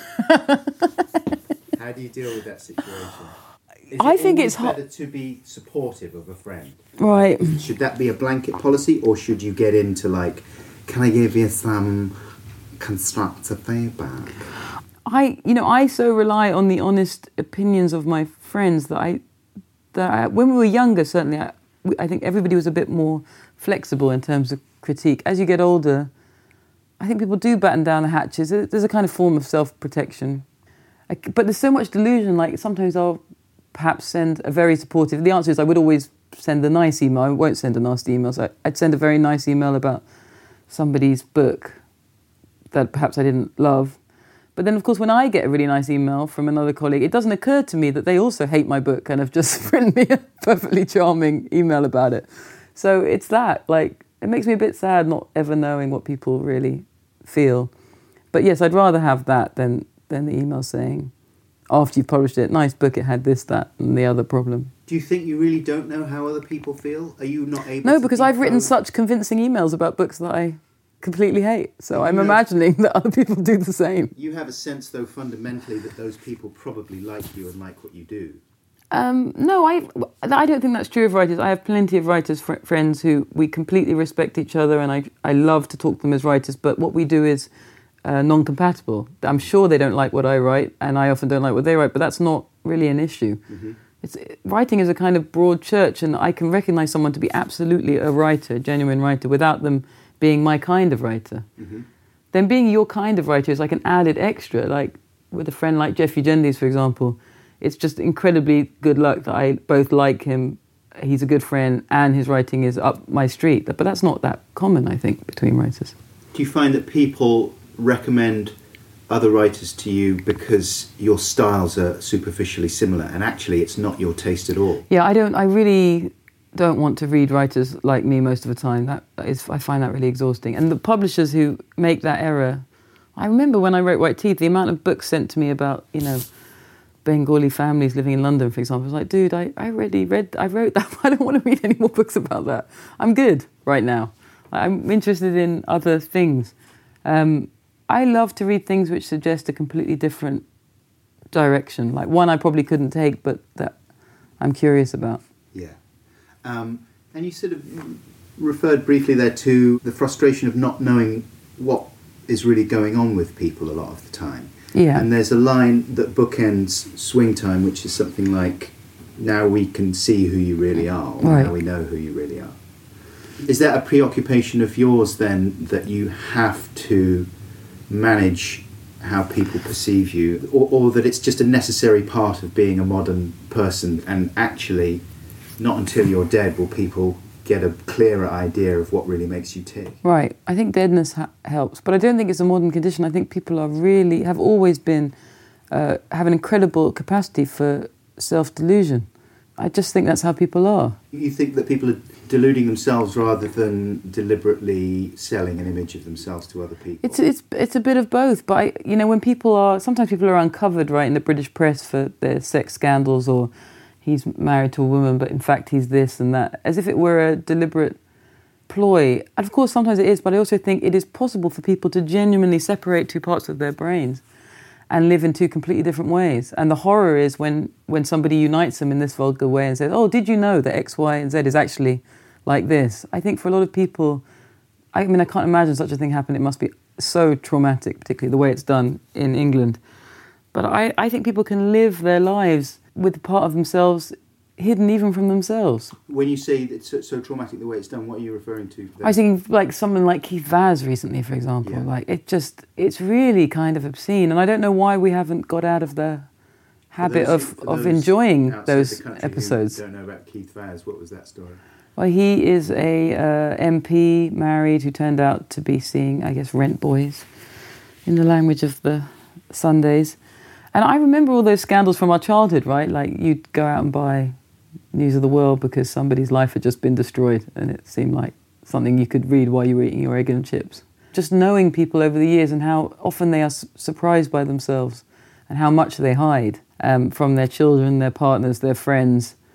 Speaker 3: How do you deal with that situation?
Speaker 4: I think it's
Speaker 3: better to be supportive of a friend.
Speaker 4: Right.
Speaker 3: Should that be a blanket policy, or should you get into like, can I give you some constructive feedback?
Speaker 4: I so rely on the honest opinions of my friends that when we were younger, certainly, I think everybody was a bit more flexible in terms of critique. As you get older, I think people do batten down the hatches. There's a kind of form of self-protection. But there's so much delusion, like sometimes I'll perhaps send a very supportive... The answer is I would always send a nice email. I won't send a nasty email. So I'd send a very nice email about somebody's book that perhaps I didn't love. But then, of course, when I get a really nice email from another colleague, it doesn't occur to me that they also hate my book and have just written me a perfectly charming email about it. So it's that. Like, it makes me a bit sad not ever knowing what people really feel. But yes, I'd rather have that than the email saying, after you've published it, nice book, it had this, that, and the other problem.
Speaker 3: Do you think you really don't know how other people feel? Are you not able to...
Speaker 4: No, because I've written such convincing emails about books that I completely hate. So I'm imagining that other people do the same.
Speaker 3: You have a sense, though, fundamentally, that those people probably like you and like what you do.
Speaker 4: No, I don't think that's true of writers. I have plenty of writers friends who we completely respect each other, and I love to talk to them as writers, but what we do is non-compatible. I'm sure they don't like what I write, and I often don't like what they write, but that's not really an issue. Mm-hmm. Writing is a kind of broad church, and I can recognise someone to be absolutely a writer, a genuine writer, without them being my kind of writer. Mm-hmm. Then being your kind of writer is like an added extra, like with a friend like Jeffrey Gendes, for example. It's just incredibly good luck that I both like him, he's a good friend, and his writing is up my street. But that's not that common, I think, between writers.
Speaker 3: Do you find that people recommend other writers to you because your styles are superficially similar and actually it's not your taste at all?
Speaker 4: Yeah, I really don't want to read writers like me most of the time. I find that really exhausting. And the publishers who make that error, I remember when I wrote White Teeth, the amount of books sent to me about, Bengali families living in London, for example. I was like, dude, I wrote that. I don't want to read any more books about that. I'm good right now. I'm interested in other things. I love to read things which suggest a completely different direction, like one I probably couldn't take, but that I'm curious about.
Speaker 3: Yeah. And you sort of referred briefly there to the frustration of not knowing what is really going on with people a lot of the time.
Speaker 4: Yeah.
Speaker 3: And there's a line that bookends Swing Time, which is something like, now we can see who you really are, or
Speaker 4: right.
Speaker 3: Now we know who you really are. Is that a preoccupation of yours then, that you have to manage how people perceive you, or that it's just a necessary part of being a modern person, and actually not until you're dead will people get a clearer idea of what really makes you tick?
Speaker 4: Right. I think deadness helps, but I don't think it's a modern condition. I think people have always been, have an incredible capacity for self-delusion. I just think that's how people are. You
Speaker 3: think that people are deluding themselves rather than deliberately selling an image of themselves to other people?
Speaker 4: It's a bit of both, but sometimes people are uncovered, right, in the British press for their sex scandals, or he's married to a woman, but in fact he's this and that, as if it were a deliberate ploy. And of course, sometimes it is, but I also think it is possible for people to genuinely separate two parts of their brains and live in two completely different ways. And the horror is when somebody unites them in this vulgar way and says, oh, did you know that X, Y, and Z is actually like this? I think for a lot of people, I can't imagine such a thing happen. It must be so traumatic, particularly the way it's done in England. But I think people can live their lives with a part of themselves hidden even from themselves.
Speaker 3: When you say it's so traumatic the way it's done, what are you referring to?
Speaker 4: I was thinking like someone like Keith Vaz recently, for example. Yeah. Like it's really kind of obscene, and I don't know why we haven't got out of the habit of enjoying those episodes.
Speaker 3: Who don't know about Keith Vaz, what was that story?
Speaker 4: Well, he is a MP, married, who turned out to be seeing, I guess, rent boys, in the language of the Sundays. And I remember all those scandals from our childhood, right? Like you'd go out and buy News of the World because somebody's life had just been destroyed, and it seemed like something you could read while you were eating your egg and chips. Just knowing people over the years and how often they are surprised by themselves and how much they hide from their children, their partners, their friends.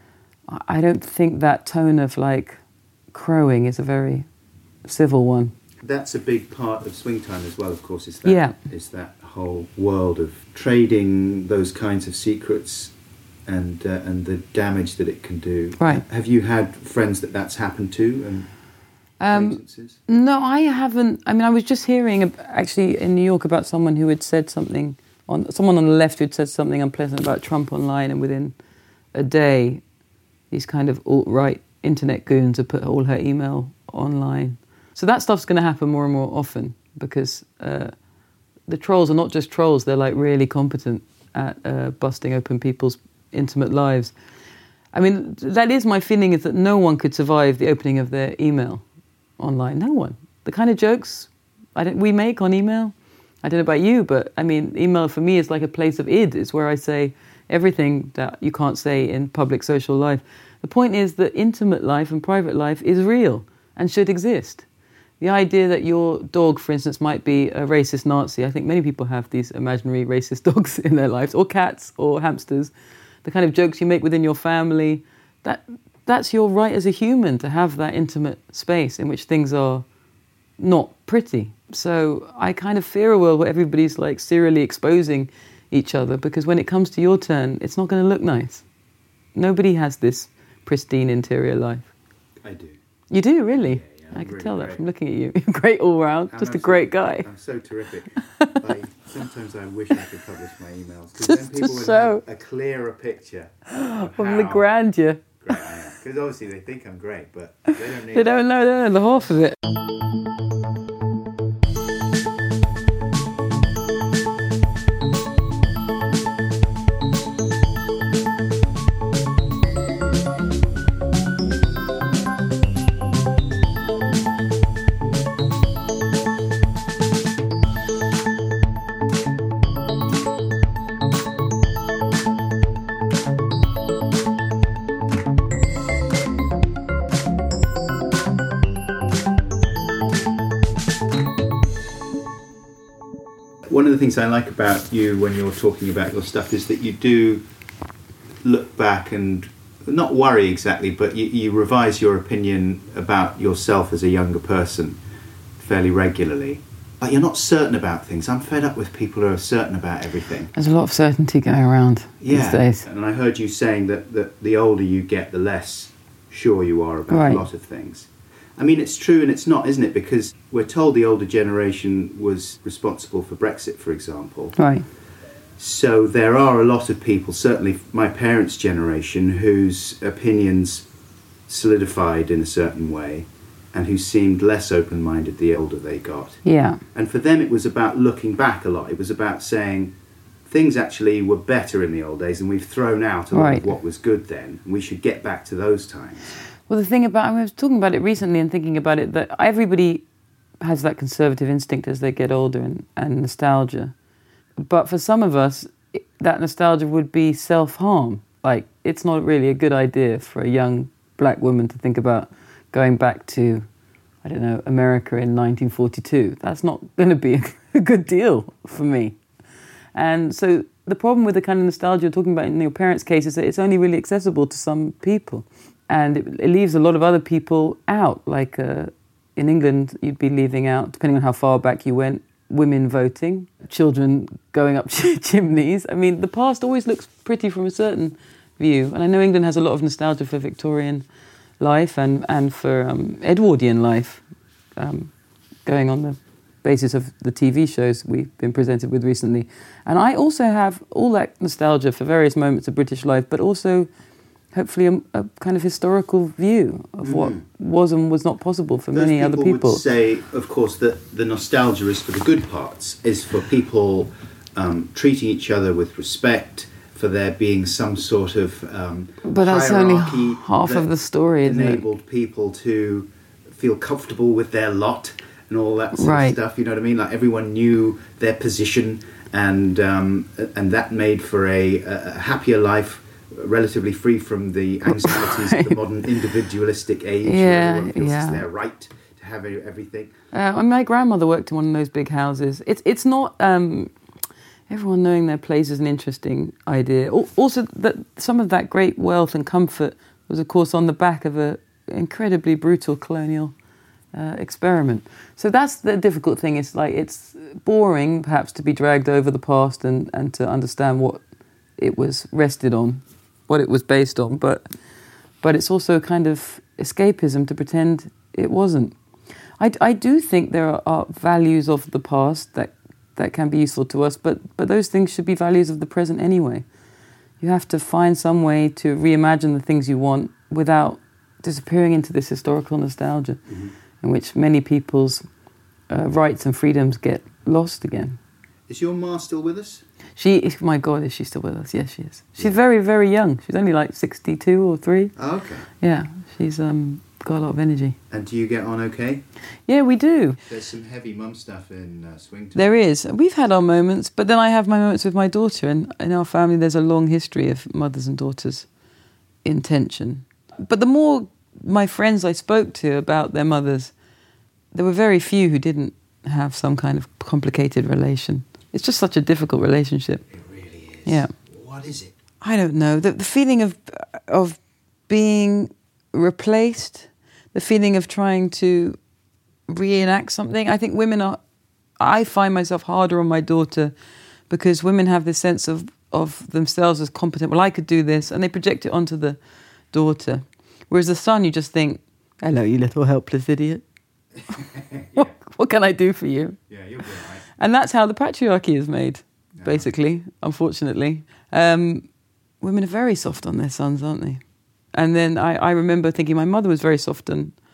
Speaker 4: I don't think that tone of like crowing is a very civil one.
Speaker 3: That's a big part of Swing Time as well, of course, is that whole world of trading those kinds of secrets and the damage that it can do.
Speaker 4: Right.
Speaker 3: Have you had friends that's happened to, and acquaintances?
Speaker 4: No, I haven't. I mean, I was just hearing actually in New York about someone who had said something someone on the left who'd said something unpleasant about Trump online, and within a day, these kind of alt-right internet goons have put all her email online. So that stuff's going to happen more and more often because the trolls are not just trolls, they're like really competent at busting open people's intimate lives. I mean, that is my feeling, is that no one could survive the opening of their email online. No one. The kind of jokes we make on email, I don't know about you, but I mean, email for me is like a place of id. It's where I say everything that you can't say in public social life. The point is that intimate life and private life is real and should exist. The idea that your dog, for instance, might be a racist Nazi, I think many people have these imaginary racist dogs in their lives, or cats, or hamsters. The kind of jokes you make within your family, that's your right as a human, to have that intimate space in which things are not pretty. So I kind of fear a world where everybody's like serially exposing each other, because when it comes to your turn, it's not going to look nice. Nobody has this pristine interior life.
Speaker 3: I do.
Speaker 4: You do, really?
Speaker 3: Yeah,
Speaker 4: I can
Speaker 3: really
Speaker 4: tell that
Speaker 3: great.
Speaker 4: from looking at you. Great all round, just a great guy.
Speaker 3: I'm so terrific. Sometimes I wish I could publish my emails, because
Speaker 4: Just
Speaker 3: then people
Speaker 4: to
Speaker 3: would
Speaker 4: show.
Speaker 3: have a clearer picture of
Speaker 4: From the
Speaker 3: how
Speaker 4: grandeur.
Speaker 3: great I am. Because obviously they think I'm great, but they don't need
Speaker 4: They don't know the half of it.
Speaker 3: One of the things I like about you when you're talking about your stuff is that you do look back and not worry exactly, but you revise your opinion about yourself as a younger person fairly regularly. But you're not certain about things. I'm fed up with people who are certain about everything.
Speaker 4: There's a lot of certainty going around these days.
Speaker 3: And I heard you saying that the older you get, the less sure you are about
Speaker 4: Right.
Speaker 3: a lot of things. I mean, it's true and it's not, isn't it? Because we're told the older generation was responsible for Brexit, for example.
Speaker 4: Right.
Speaker 3: So there are a lot of people, certainly my parents' generation, whose opinions solidified in a certain way and who seemed less open-minded the older they got.
Speaker 4: Yeah.
Speaker 3: And for them it was about looking back a lot. It was about saying things actually were better in the old days and we've thrown out a lot of what was good then. And we should get back to those times.
Speaker 4: Well, the thing about, I was talking about it recently and thinking about it, that everybody has that conservative instinct as they get older and nostalgia. But for some of us, that nostalgia would be self-harm. Like, it's not really a good idea for a young black woman to think about going back to, I don't know, America in 1942. That's not going to be a good deal for me. And so the problem with the kind of nostalgia you're talking about in your parents' case is that it's only really accessible to some people. And it leaves a lot of other people out. Like in England, you'd be leaving out, depending on how far back you went, women voting, children going up chimneys. I mean, the past always looks pretty from a certain view. And I know England has a lot of nostalgia for Victorian life and for Edwardian life, going on the basis of the TV shows we've been presented with recently. And I also have all that nostalgia for various moments of British life, but also hopefully a kind of historical view of what was and was not possible for many other people.
Speaker 3: Would say, of course, that the nostalgia is for the good parts, is for people treating each other with respect, for there being some sort of
Speaker 4: but that's only half of the story, isn't it?
Speaker 3: Enabled people to feel comfortable with their lot and all that sort of stuff. You know what I mean? Like everyone knew their position, and that made for a happier life, relatively free from the anxieties of the modern individualistic age where everyone feels it's their right to have everything.
Speaker 4: My grandmother worked in one of those big houses. It's not everyone knowing their place is an interesting idea. Also, that some of that great wealth and comfort was, of course, on the back of an incredibly brutal colonial experiment. So that's the difficult thing. It's like it's boring, perhaps, to be dragged over the past and to understand what it was rested on, what it was based on. But it's also a kind of escapism to pretend it wasn't. I do think there are values of the past that can be useful to us, but those things should be values of the present anyway. You have to find some way to reimagine the things you want without disappearing into this historical nostalgia, in which many people's rights and freedoms get lost again.
Speaker 3: Is your ma still with us?
Speaker 4: My God, is she still with us? Yes, she is. She's very, very young. She's only like 62 or 3.
Speaker 3: Oh, okay.
Speaker 4: Yeah, she's got a lot of energy.
Speaker 3: And do you get on okay?
Speaker 4: Yeah, we do.
Speaker 3: There's some heavy mum stuff in Swington.
Speaker 4: There is. We've had our moments, but then I have my moments with my daughter, and in our family there's a long history of mothers and daughters in tension. But the more my friends I spoke to about their mothers, there were very few who didn't have some kind of complicated relation. It's just such a difficult relationship.
Speaker 3: It really is.
Speaker 4: Yeah.
Speaker 3: What is it?
Speaker 4: I don't know. The feeling of being replaced, the feeling of trying to reenact something. I think I find myself harder on my daughter because women have this sense of themselves as competent. Well, I could do this, and they project it onto the daughter. Whereas the son, you just think, hello, you little helpless idiot. What can I do for you?
Speaker 3: Yeah, you'll be all right.
Speaker 4: And that's how the patriarchy is made, basically, unfortunately. Women are very soft on their sons, aren't they? And then I remember thinking my mother was very soft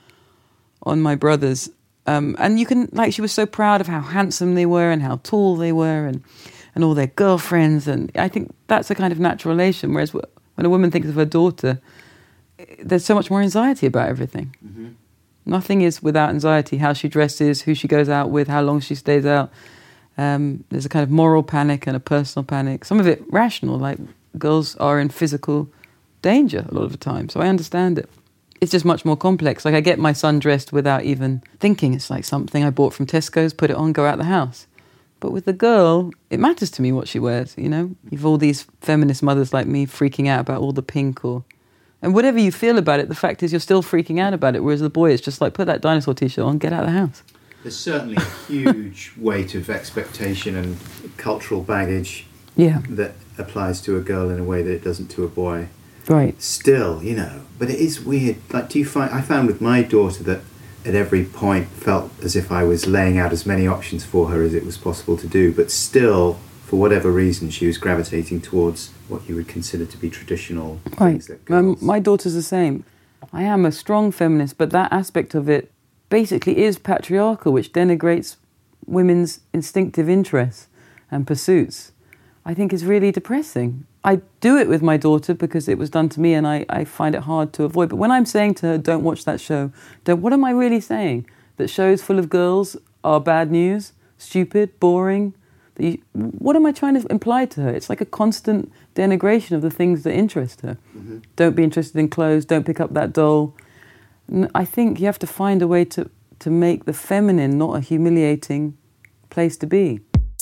Speaker 4: on my brothers. And you can, like, she was so proud of how handsome they were and how tall they were and all their girlfriends. And I think that's a kind of natural relation. Whereas when a woman thinks of her daughter, there's so much more anxiety about everything. Mm-hmm. Nothing is without anxiety. How she dresses, who she goes out with, how long she stays out. There's a kind of moral panic and a personal panic. Some of it rational, like girls are in physical danger a lot of the time. So I understand it. It's just much more complex. Like I get my son dressed without even thinking. It's like something I bought from Tesco's, put it on, go out the house. But with the girl, it matters to me what she wears, you know? You've all these feminist mothers like me freaking out about all the pink and whatever you feel about it, the fact is you're still freaking out about it, whereas the boy is just like, put that dinosaur T-shirt on, get out of the house.
Speaker 3: There's certainly a huge weight of expectation and cultural baggage that applies to a girl in a way that it doesn't to a boy.
Speaker 4: Right.
Speaker 3: Still, you know, but it is weird. Like, I found with my daughter that at every point felt as if I was laying out as many options for her as it was possible to do, but still, for whatever reason, she was gravitating towards what you would consider to be traditional things that girls...
Speaker 4: My daughter's the same. I am a strong feminist, but that aspect of it basically is patriarchal, which denigrates women's instinctive interests and pursuits. I think is really depressing. I do it with my daughter because it was done to me and I find it hard to avoid. But when I'm saying to her, don't watch that show, what am I really saying? That shows full of girls are bad news, stupid, boring? What am I trying to imply to her? It's like a constant denigration of the things that interest her. Mm-hmm. Don't be interested in clothes, don't pick up that doll. I think you have to find a way to make the feminine not a humiliating place to be.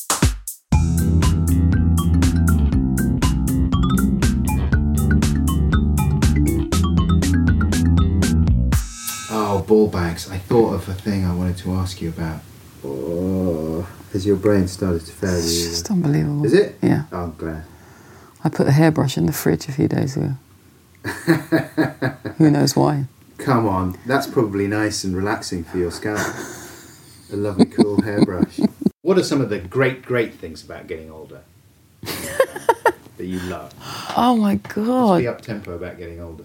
Speaker 3: Oh, ball bags. I thought of a thing I wanted to ask you about. Oh, has your brain started to fail you?
Speaker 4: It's just unbelievable.
Speaker 3: Is it?
Speaker 4: Yeah.
Speaker 3: Oh, I'm glad.
Speaker 4: I put a hairbrush in the fridge a few days ago. Who knows why?
Speaker 3: Come on, that's probably nice and relaxing for your scalp. A lovely, cool hairbrush. What are some of the great things about getting older that you love?
Speaker 4: Oh my God.
Speaker 3: Let's be up-tempo about getting older.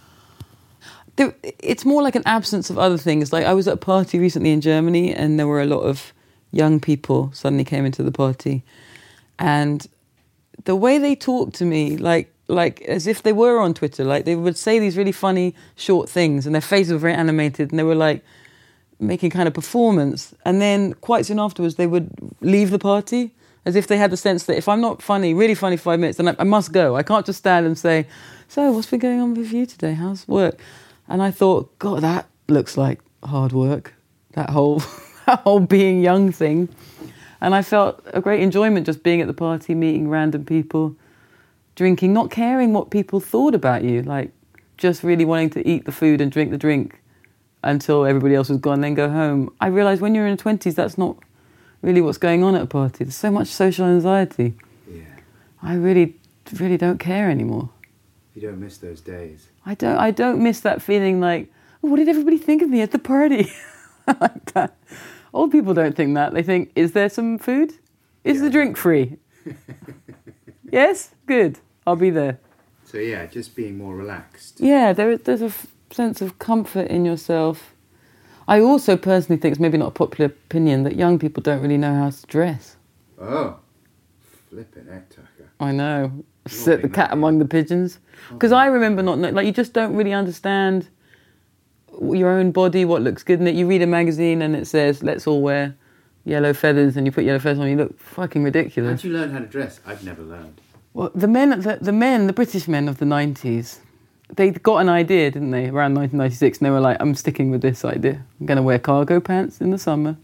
Speaker 4: It's more like an absence of other things. Like I was at a party recently in Germany and there were a lot of young people suddenly came into the party. And the way they talked to me, like as if they were on Twitter, like they would say these really funny short things and their faces were very animated and they were like making kind of performance. And then quite soon afterwards they would leave the party as if they had the sense that if I'm not funny, really funny 5 minutes, then I must go. I can't just stand and say, so what's been going on with you today? How's work? And I thought, God, that looks like hard work, that whole being young thing. And I felt a great enjoyment just being at the party, meeting random people, drinking, not caring what people thought about you. Like, just really wanting to eat the food and drink the drink until everybody else was gone, then go home. I realised when you're in your 20s, that's not really what's going on at a party. There's so much social anxiety.
Speaker 3: Yeah.
Speaker 4: I really don't care anymore.
Speaker 3: You don't miss those days.
Speaker 4: I don't miss that feeling like, oh, what did everybody think of me at the party? Like that. Old people don't think that. They think, is there some food? Is the drink free? Yes? Good. I'll be there.
Speaker 3: So yeah, just being more relaxed.
Speaker 4: Yeah, there's a sense of comfort in yourself. I also personally think, it's maybe not a popular opinion, that young people don't really know how to dress.
Speaker 3: Oh, flipping heck, Tucker.
Speaker 4: I know. Set the cat among the pigeons. Because I remember not knowing, like, you just don't really understand your own body, what looks good in it. You read a magazine and it says, let's all wear yellow feathers, and you put yellow feathers on, you look fucking ridiculous.
Speaker 3: How'd you learn how to dress? I've never learned.
Speaker 4: Well, the British men of the 90s, they got an idea, didn't they, around 1996, and they were like, I'm sticking with this idea. I'm going to wear cargo pants in the summer.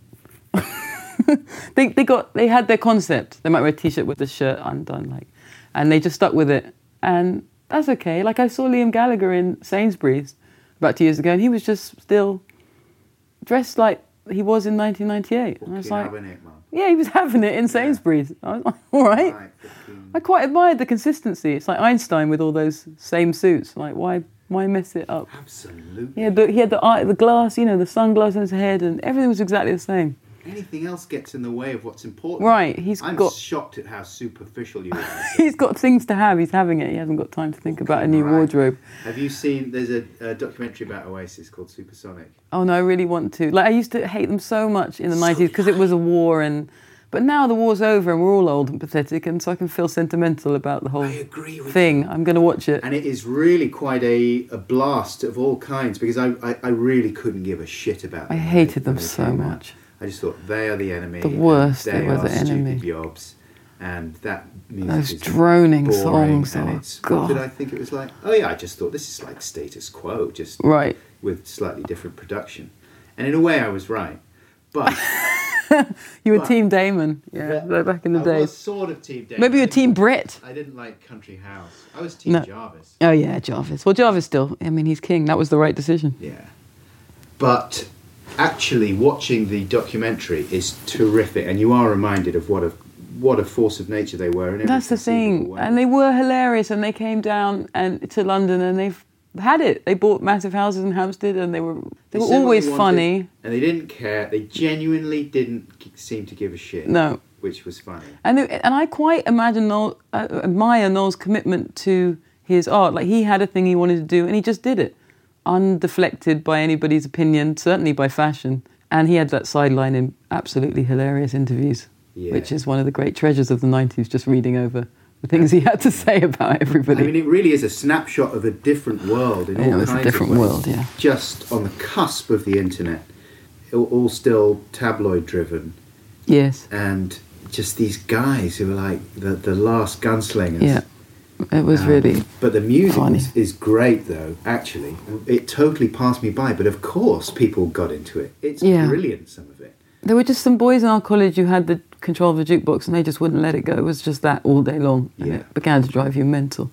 Speaker 4: They had their concept. They might wear a T-shirt with the shirt undone, like, and they just stuck with it. And that's okay. Like, I saw Liam Gallagher in Sainsbury's about 2 years ago, and he was just still dressed like he was in 1998. And I was like,
Speaker 3: having it, man.
Speaker 4: yeah, he was having it in Sainsbury's. I was like, all right. I quite admired the consistency. It's like Einstein with all those same suits. Like, why mess it up?
Speaker 3: Absolutely.
Speaker 4: He had the glass, the sunglasses on his head, and everything was exactly the same.
Speaker 3: Anything else gets in the way of what's important.
Speaker 4: Right,
Speaker 3: I'm shocked at how superficial you are.
Speaker 4: He's got things to have. He's having it. He hasn't got time to think about a new wardrobe.
Speaker 3: Have you seen? There's a documentary about Oasis called Supersonic.
Speaker 4: Oh no, I really want to. Like, I used to hate them so much in the 90s because it was a war, but now the war's over and we're all old and pathetic, and so I can feel sentimental about the whole thing. I'm going to watch it.
Speaker 3: And it is really quite a blast of all kinds, because I really couldn't give a shit about them.
Speaker 4: I hated them so much.
Speaker 3: I just thought, they are the enemy.
Speaker 4: The worst. They were the enemy.
Speaker 3: Stupid yobs. And that music
Speaker 4: Those
Speaker 3: is
Speaker 4: droning
Speaker 3: boring,
Speaker 4: songs.
Speaker 3: and
Speaker 4: God.
Speaker 3: What did I think it was like? Oh yeah, I just thought this is like status quo, just
Speaker 4: right,
Speaker 3: with slightly different production. And in a way, I was right. But
Speaker 4: you were Team Damon, back in the days.
Speaker 3: I was sort of Team Damon.
Speaker 4: Maybe you were Team Brett.
Speaker 3: I didn't like Country House. I was Team Jarvis.
Speaker 4: Oh yeah, Jarvis. Well, Jarvis still. I mean, he's king. That was the right decision.
Speaker 3: Yeah, but actually, watching the documentary is terrific, and you are reminded of what a force of nature they were. In
Speaker 4: That's the thing, and they were hilarious. And they came down to London, and they've had it. They bought massive houses in Hampstead, and they were always funny.
Speaker 3: And they didn't care. They genuinely didn't seem to give a shit.
Speaker 4: No,
Speaker 3: which was funny.
Speaker 4: And I quite admire Noel's commitment to his art. Like, he had a thing he wanted to do, and he just did it, undeflected by anybody's opinion, certainly by fashion. And he had that sideline in absolutely hilarious interviews, which is one of the great treasures of the 90s, just reading over the things he had to say about everybody.
Speaker 3: I mean, it really is a snapshot of a different world in all kinds of ways. It's a different world, yeah. Just on the cusp of the internet, all still tabloid-driven.
Speaker 4: Yes.
Speaker 3: And just these guys who were like the last gunslingers.
Speaker 4: Yeah. It was really
Speaker 3: But the music
Speaker 4: funny.
Speaker 3: is great, though, actually. It totally passed me by, but of course people got into it. It's brilliant, some of it.
Speaker 4: There were just some boys in our college who had the control of the jukebox, and they just wouldn't let it go. It was just that all day long, and it began to drive you mental.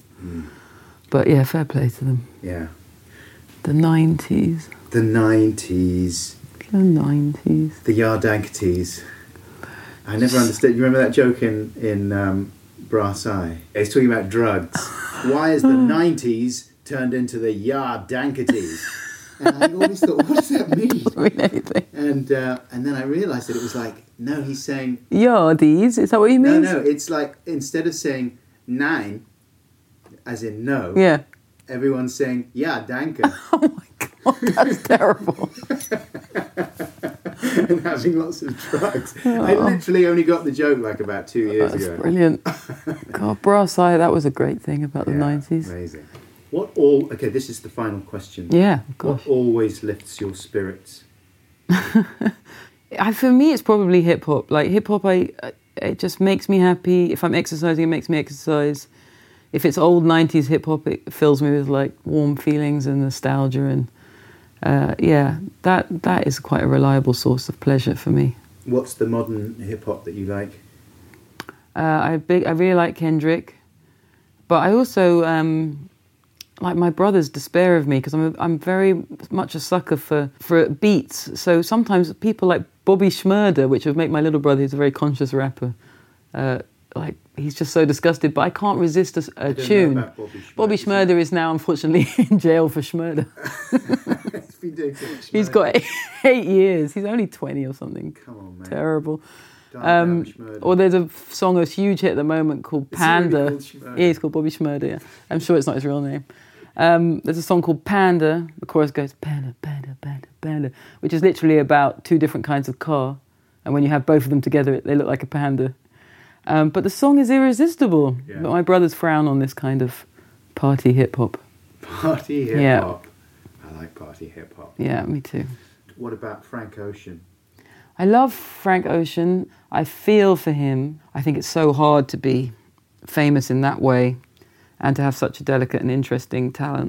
Speaker 4: But yeah, fair play to them.
Speaker 3: Yeah.
Speaker 4: The 90s.
Speaker 3: The 90s.
Speaker 4: The 90s.
Speaker 3: The Yardankities. I never understood. You remember that joke in Brass Eye? He's talking about drugs. Why has the 90s turned into the Yardankities? And I always thought, what does that mean?
Speaker 4: Doesn't mean anything.
Speaker 3: And then I realised that it was like, no, he's saying...
Speaker 4: Yardies? Is that what he means?
Speaker 3: No, it's like, instead of saying 9, as in no, everyone's saying, yeah, danke.
Speaker 4: Oh my God, that's terrible.
Speaker 3: And having lots of drugs. I literally only got the joke like about 2 years ago.
Speaker 4: That's brilliant. God, Brass Eye, that was a great thing about the 90s.
Speaker 3: Amazing. Okay, this is the final question.
Speaker 4: Yeah, gosh.
Speaker 3: What always lifts your spirits?
Speaker 4: For me, it's probably hip-hop. Like, hip-hop, it just makes me happy. If I'm exercising, it makes me exercise. If it's old 90s hip-hop, it fills me with, like, warm feelings and nostalgia. And, that is quite a reliable source of pleasure for me.
Speaker 3: What's the modern hip-hop that you like?
Speaker 4: I really like Kendrick. But I also... like my brothers despair of me because I'm very much a sucker for beats. So sometimes people like Bobby Shmurda, which would make my little brother, who's a very conscious rapper, like he's just so disgusted. But I can't resist a tune. Bobby Shmurda is now unfortunately in jail for Shmurda. He's got 8 years. He's only 20 or something.
Speaker 3: Come on, man.
Speaker 4: Terrible. Or there's a song, a huge hit at the moment called Panda. Yeah, he's called Bobby Shmurda, yeah. I'm sure it's not his real name. There's a song called Panda. The chorus goes, Panda, Panda, Panda, Panda, which is literally about two different kinds of car. And when you have both of them together, they look like a panda. But the song is irresistible. Yeah. But my brothers frown on this kind of party hip-hop.
Speaker 3: Party hip-hop? Yeah. I like party hip-hop.
Speaker 4: Yeah, me too.
Speaker 3: What about Frank Ocean?
Speaker 4: I love Frank Ocean. I feel for him. I think it's so hard to be famous in that way and to have such a delicate and interesting talent.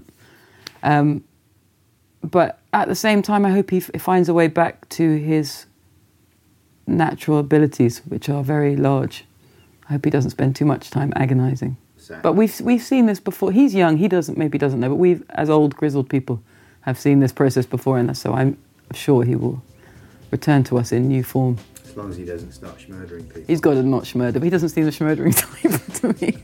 Speaker 4: But at the same time, I hope he finds a way back to his natural abilities, which are very large. I hope he doesn't spend too much time agonising. But we've seen this before. He's young. He maybe doesn't know. But we've, as old grizzled people, have seen this process before, and so I'm sure he will return to us in new form.
Speaker 3: As long as he doesn't start schmurdering people.
Speaker 4: He's got to not schmurder, but he doesn't seem the schmurdering type to me.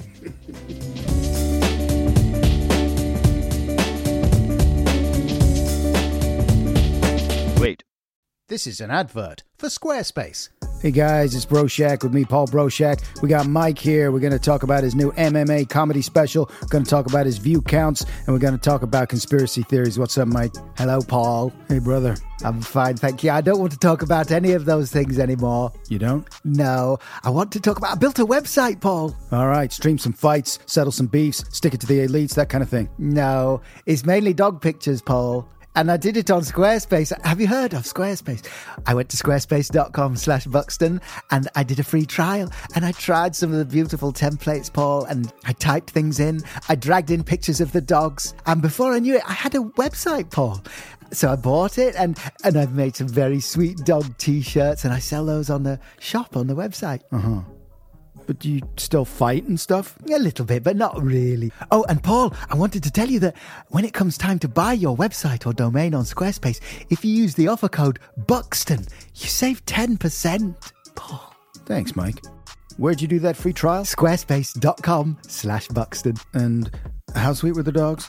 Speaker 1: Wait.
Speaker 3: This is an advert for Squarespace.
Speaker 2: Hey guys, it's Broshak with me, Paul Broshak. We got Mike here. We're going to talk about his new MMA comedy special. We're going to talk about his view counts, and we're going to talk about conspiracy theories. What's up, Mike?
Speaker 7: Hello, Paul.
Speaker 2: Hey, brother.
Speaker 7: I'm fine, thank you. I don't want to talk about any of those things anymore.
Speaker 2: You don't?
Speaker 7: No. I want to talk about... I built a website, Paul.
Speaker 2: All right, stream some fights, settle some beefs, stick it to the elites, that kind of thing.
Speaker 7: No. It's mainly dog pictures, Paul. And I did it on Squarespace. Have you heard of Squarespace? I went to squarespace.com/Buxton and I did a free trial. And I tried some of the beautiful templates, Paul, and I typed things in. I dragged in pictures of the dogs. And before I knew it, I had a website, Paul. So I bought it and I've made some very sweet dog t-shirts and I sell those on the shop on the website.
Speaker 2: Uh-huh. But do you still fight and stuff?
Speaker 7: A little bit, but not really. Oh, and Paul, I wanted to tell you that when it comes time to buy your website or domain on Squarespace, if you use the offer code Buxton, you save 10%. Paul.
Speaker 2: Thanks, Mike. Where'd you do that free trial?
Speaker 7: Squarespace.com/Buxton.
Speaker 2: And how sweet were the dogs?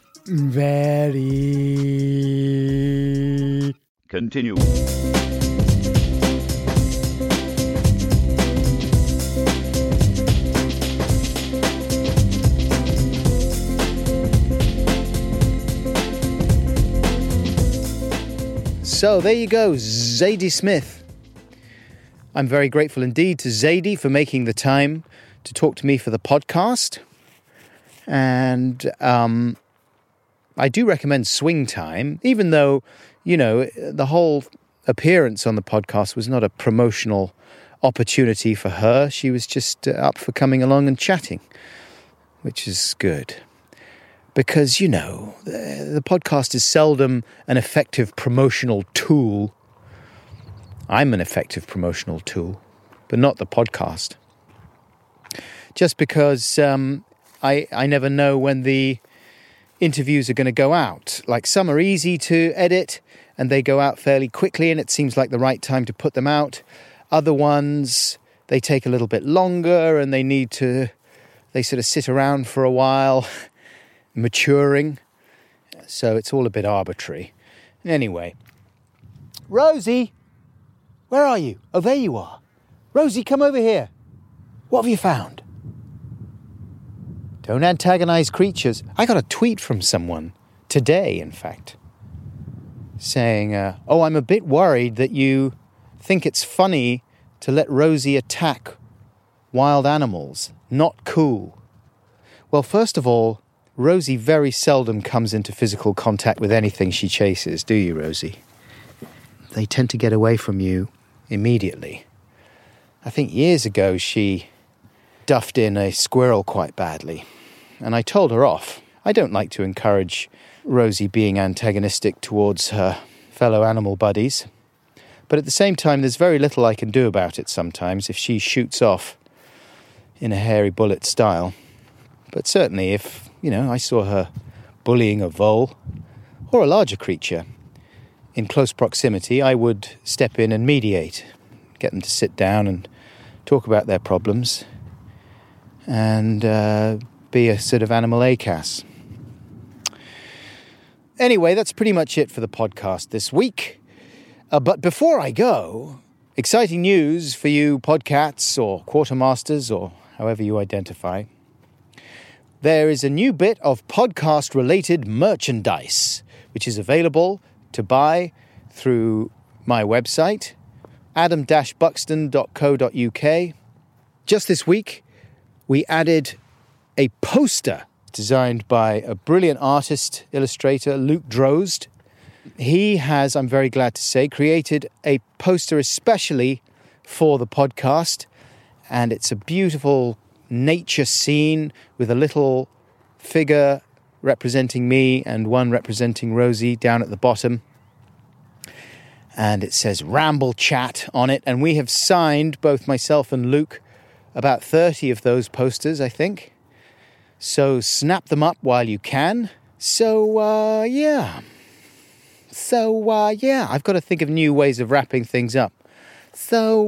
Speaker 7: Very.
Speaker 1: Continue.
Speaker 3: So there you go, Zadie Smith. I'm very grateful indeed to Zadie for making the time to talk to me for the podcast. And I do recommend Swing Time, even though, you know, the whole appearance on the podcast was not a promotional opportunity for her. She was just up for coming along and chatting, which is good. Because, you know, the podcast is seldom an effective promotional tool. I'm an effective promotional tool, but not the podcast. Just because I never know when the interviews are going to go out. Like, some are easy to edit and they go out fairly quickly and it seems like the right time to put them out. Other ones, they take a little bit longer and they sort of sit around for a while, maturing. So it's all a bit arbitrary. Anyway. Rosie! Where are you? Oh, there you are. Rosie, come over here. What have you found? Don't antagonize creatures. I got a tweet from someone, today in fact, saying, I'm a bit worried that you think it's funny to let Rosie attack wild animals. Not cool. Well, first of all, Rosie very seldom comes into physical contact with anything she chases, do you, Rosie? They tend to get away from you immediately. I think years ago she duffed in a squirrel quite badly, and I told her off. I don't like to encourage Rosie being antagonistic towards her fellow animal buddies, but at the same time there's very little I can do about it sometimes if she shoots off in a hairy bullet style. But certainly if, I saw her bullying a vole or a larger creature in close proximity, I would step in and mediate, get them to sit down and talk about their problems, and be a sort of animal ACAS. Anyway, that's pretty much it for the podcast this week. But before I go, exciting news for you podcats or quartermasters or however you identify. There is a new bit of podcast-related merchandise, which is available to buy through my website, adam-buxton.co.uk. Just this week, we added a poster designed by a brilliant artist, illustrator, Luke Drozd. He has, I'm very glad to say, created a poster especially for the podcast, and it's a beautiful nature scene with a little figure representing me and one representing Rosie down at the bottom. And it says Ramble Chat on it, and we have signed, both myself and Luke, about 30 of those posters, I think. So snap them up while you can. So, yeah, I've got to think of new ways of wrapping things up. So,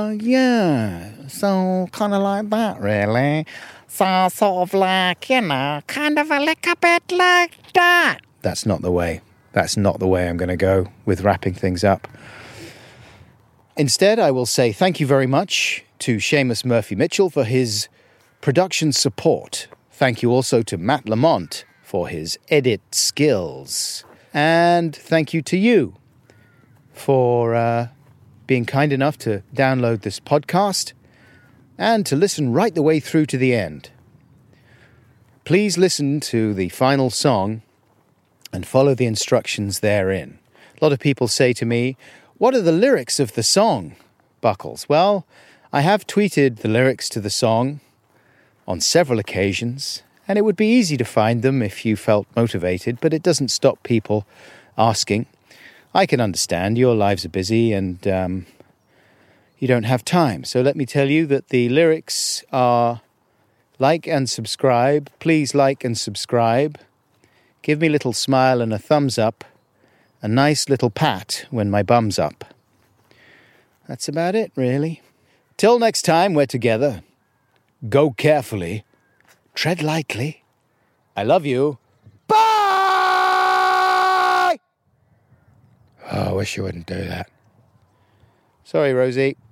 Speaker 3: kind of like that, really. So, sort of like, kind of a little bit like that. That's not the way I'm going to go with wrapping things up. Instead, I will say thank you very much to Seamus Murphy-Mitchell for his production support. Thank you also to Matt Lamont for his edit skills. And thank you to you for being kind enough to download this podcast and to listen right the way through to the end. Please listen to the final song and follow the instructions therein. A lot of people say to me, "What are the lyrics of the song, Buckles?" Well, I have tweeted the lyrics to the song on several occasions, and it would be easy to find them if you felt motivated, but it doesn't stop people asking. I can understand your lives are busy and you don't have time. So let me tell you that the lyrics are like and subscribe. Please like and subscribe. Give me a little smile and a thumbs up. A nice little pat when my bum's up. That's about it, really. Till next time we're together. Go carefully. Tread lightly. I love you. Bye! Oh, I wish you wouldn't do that. Sorry, Rosie.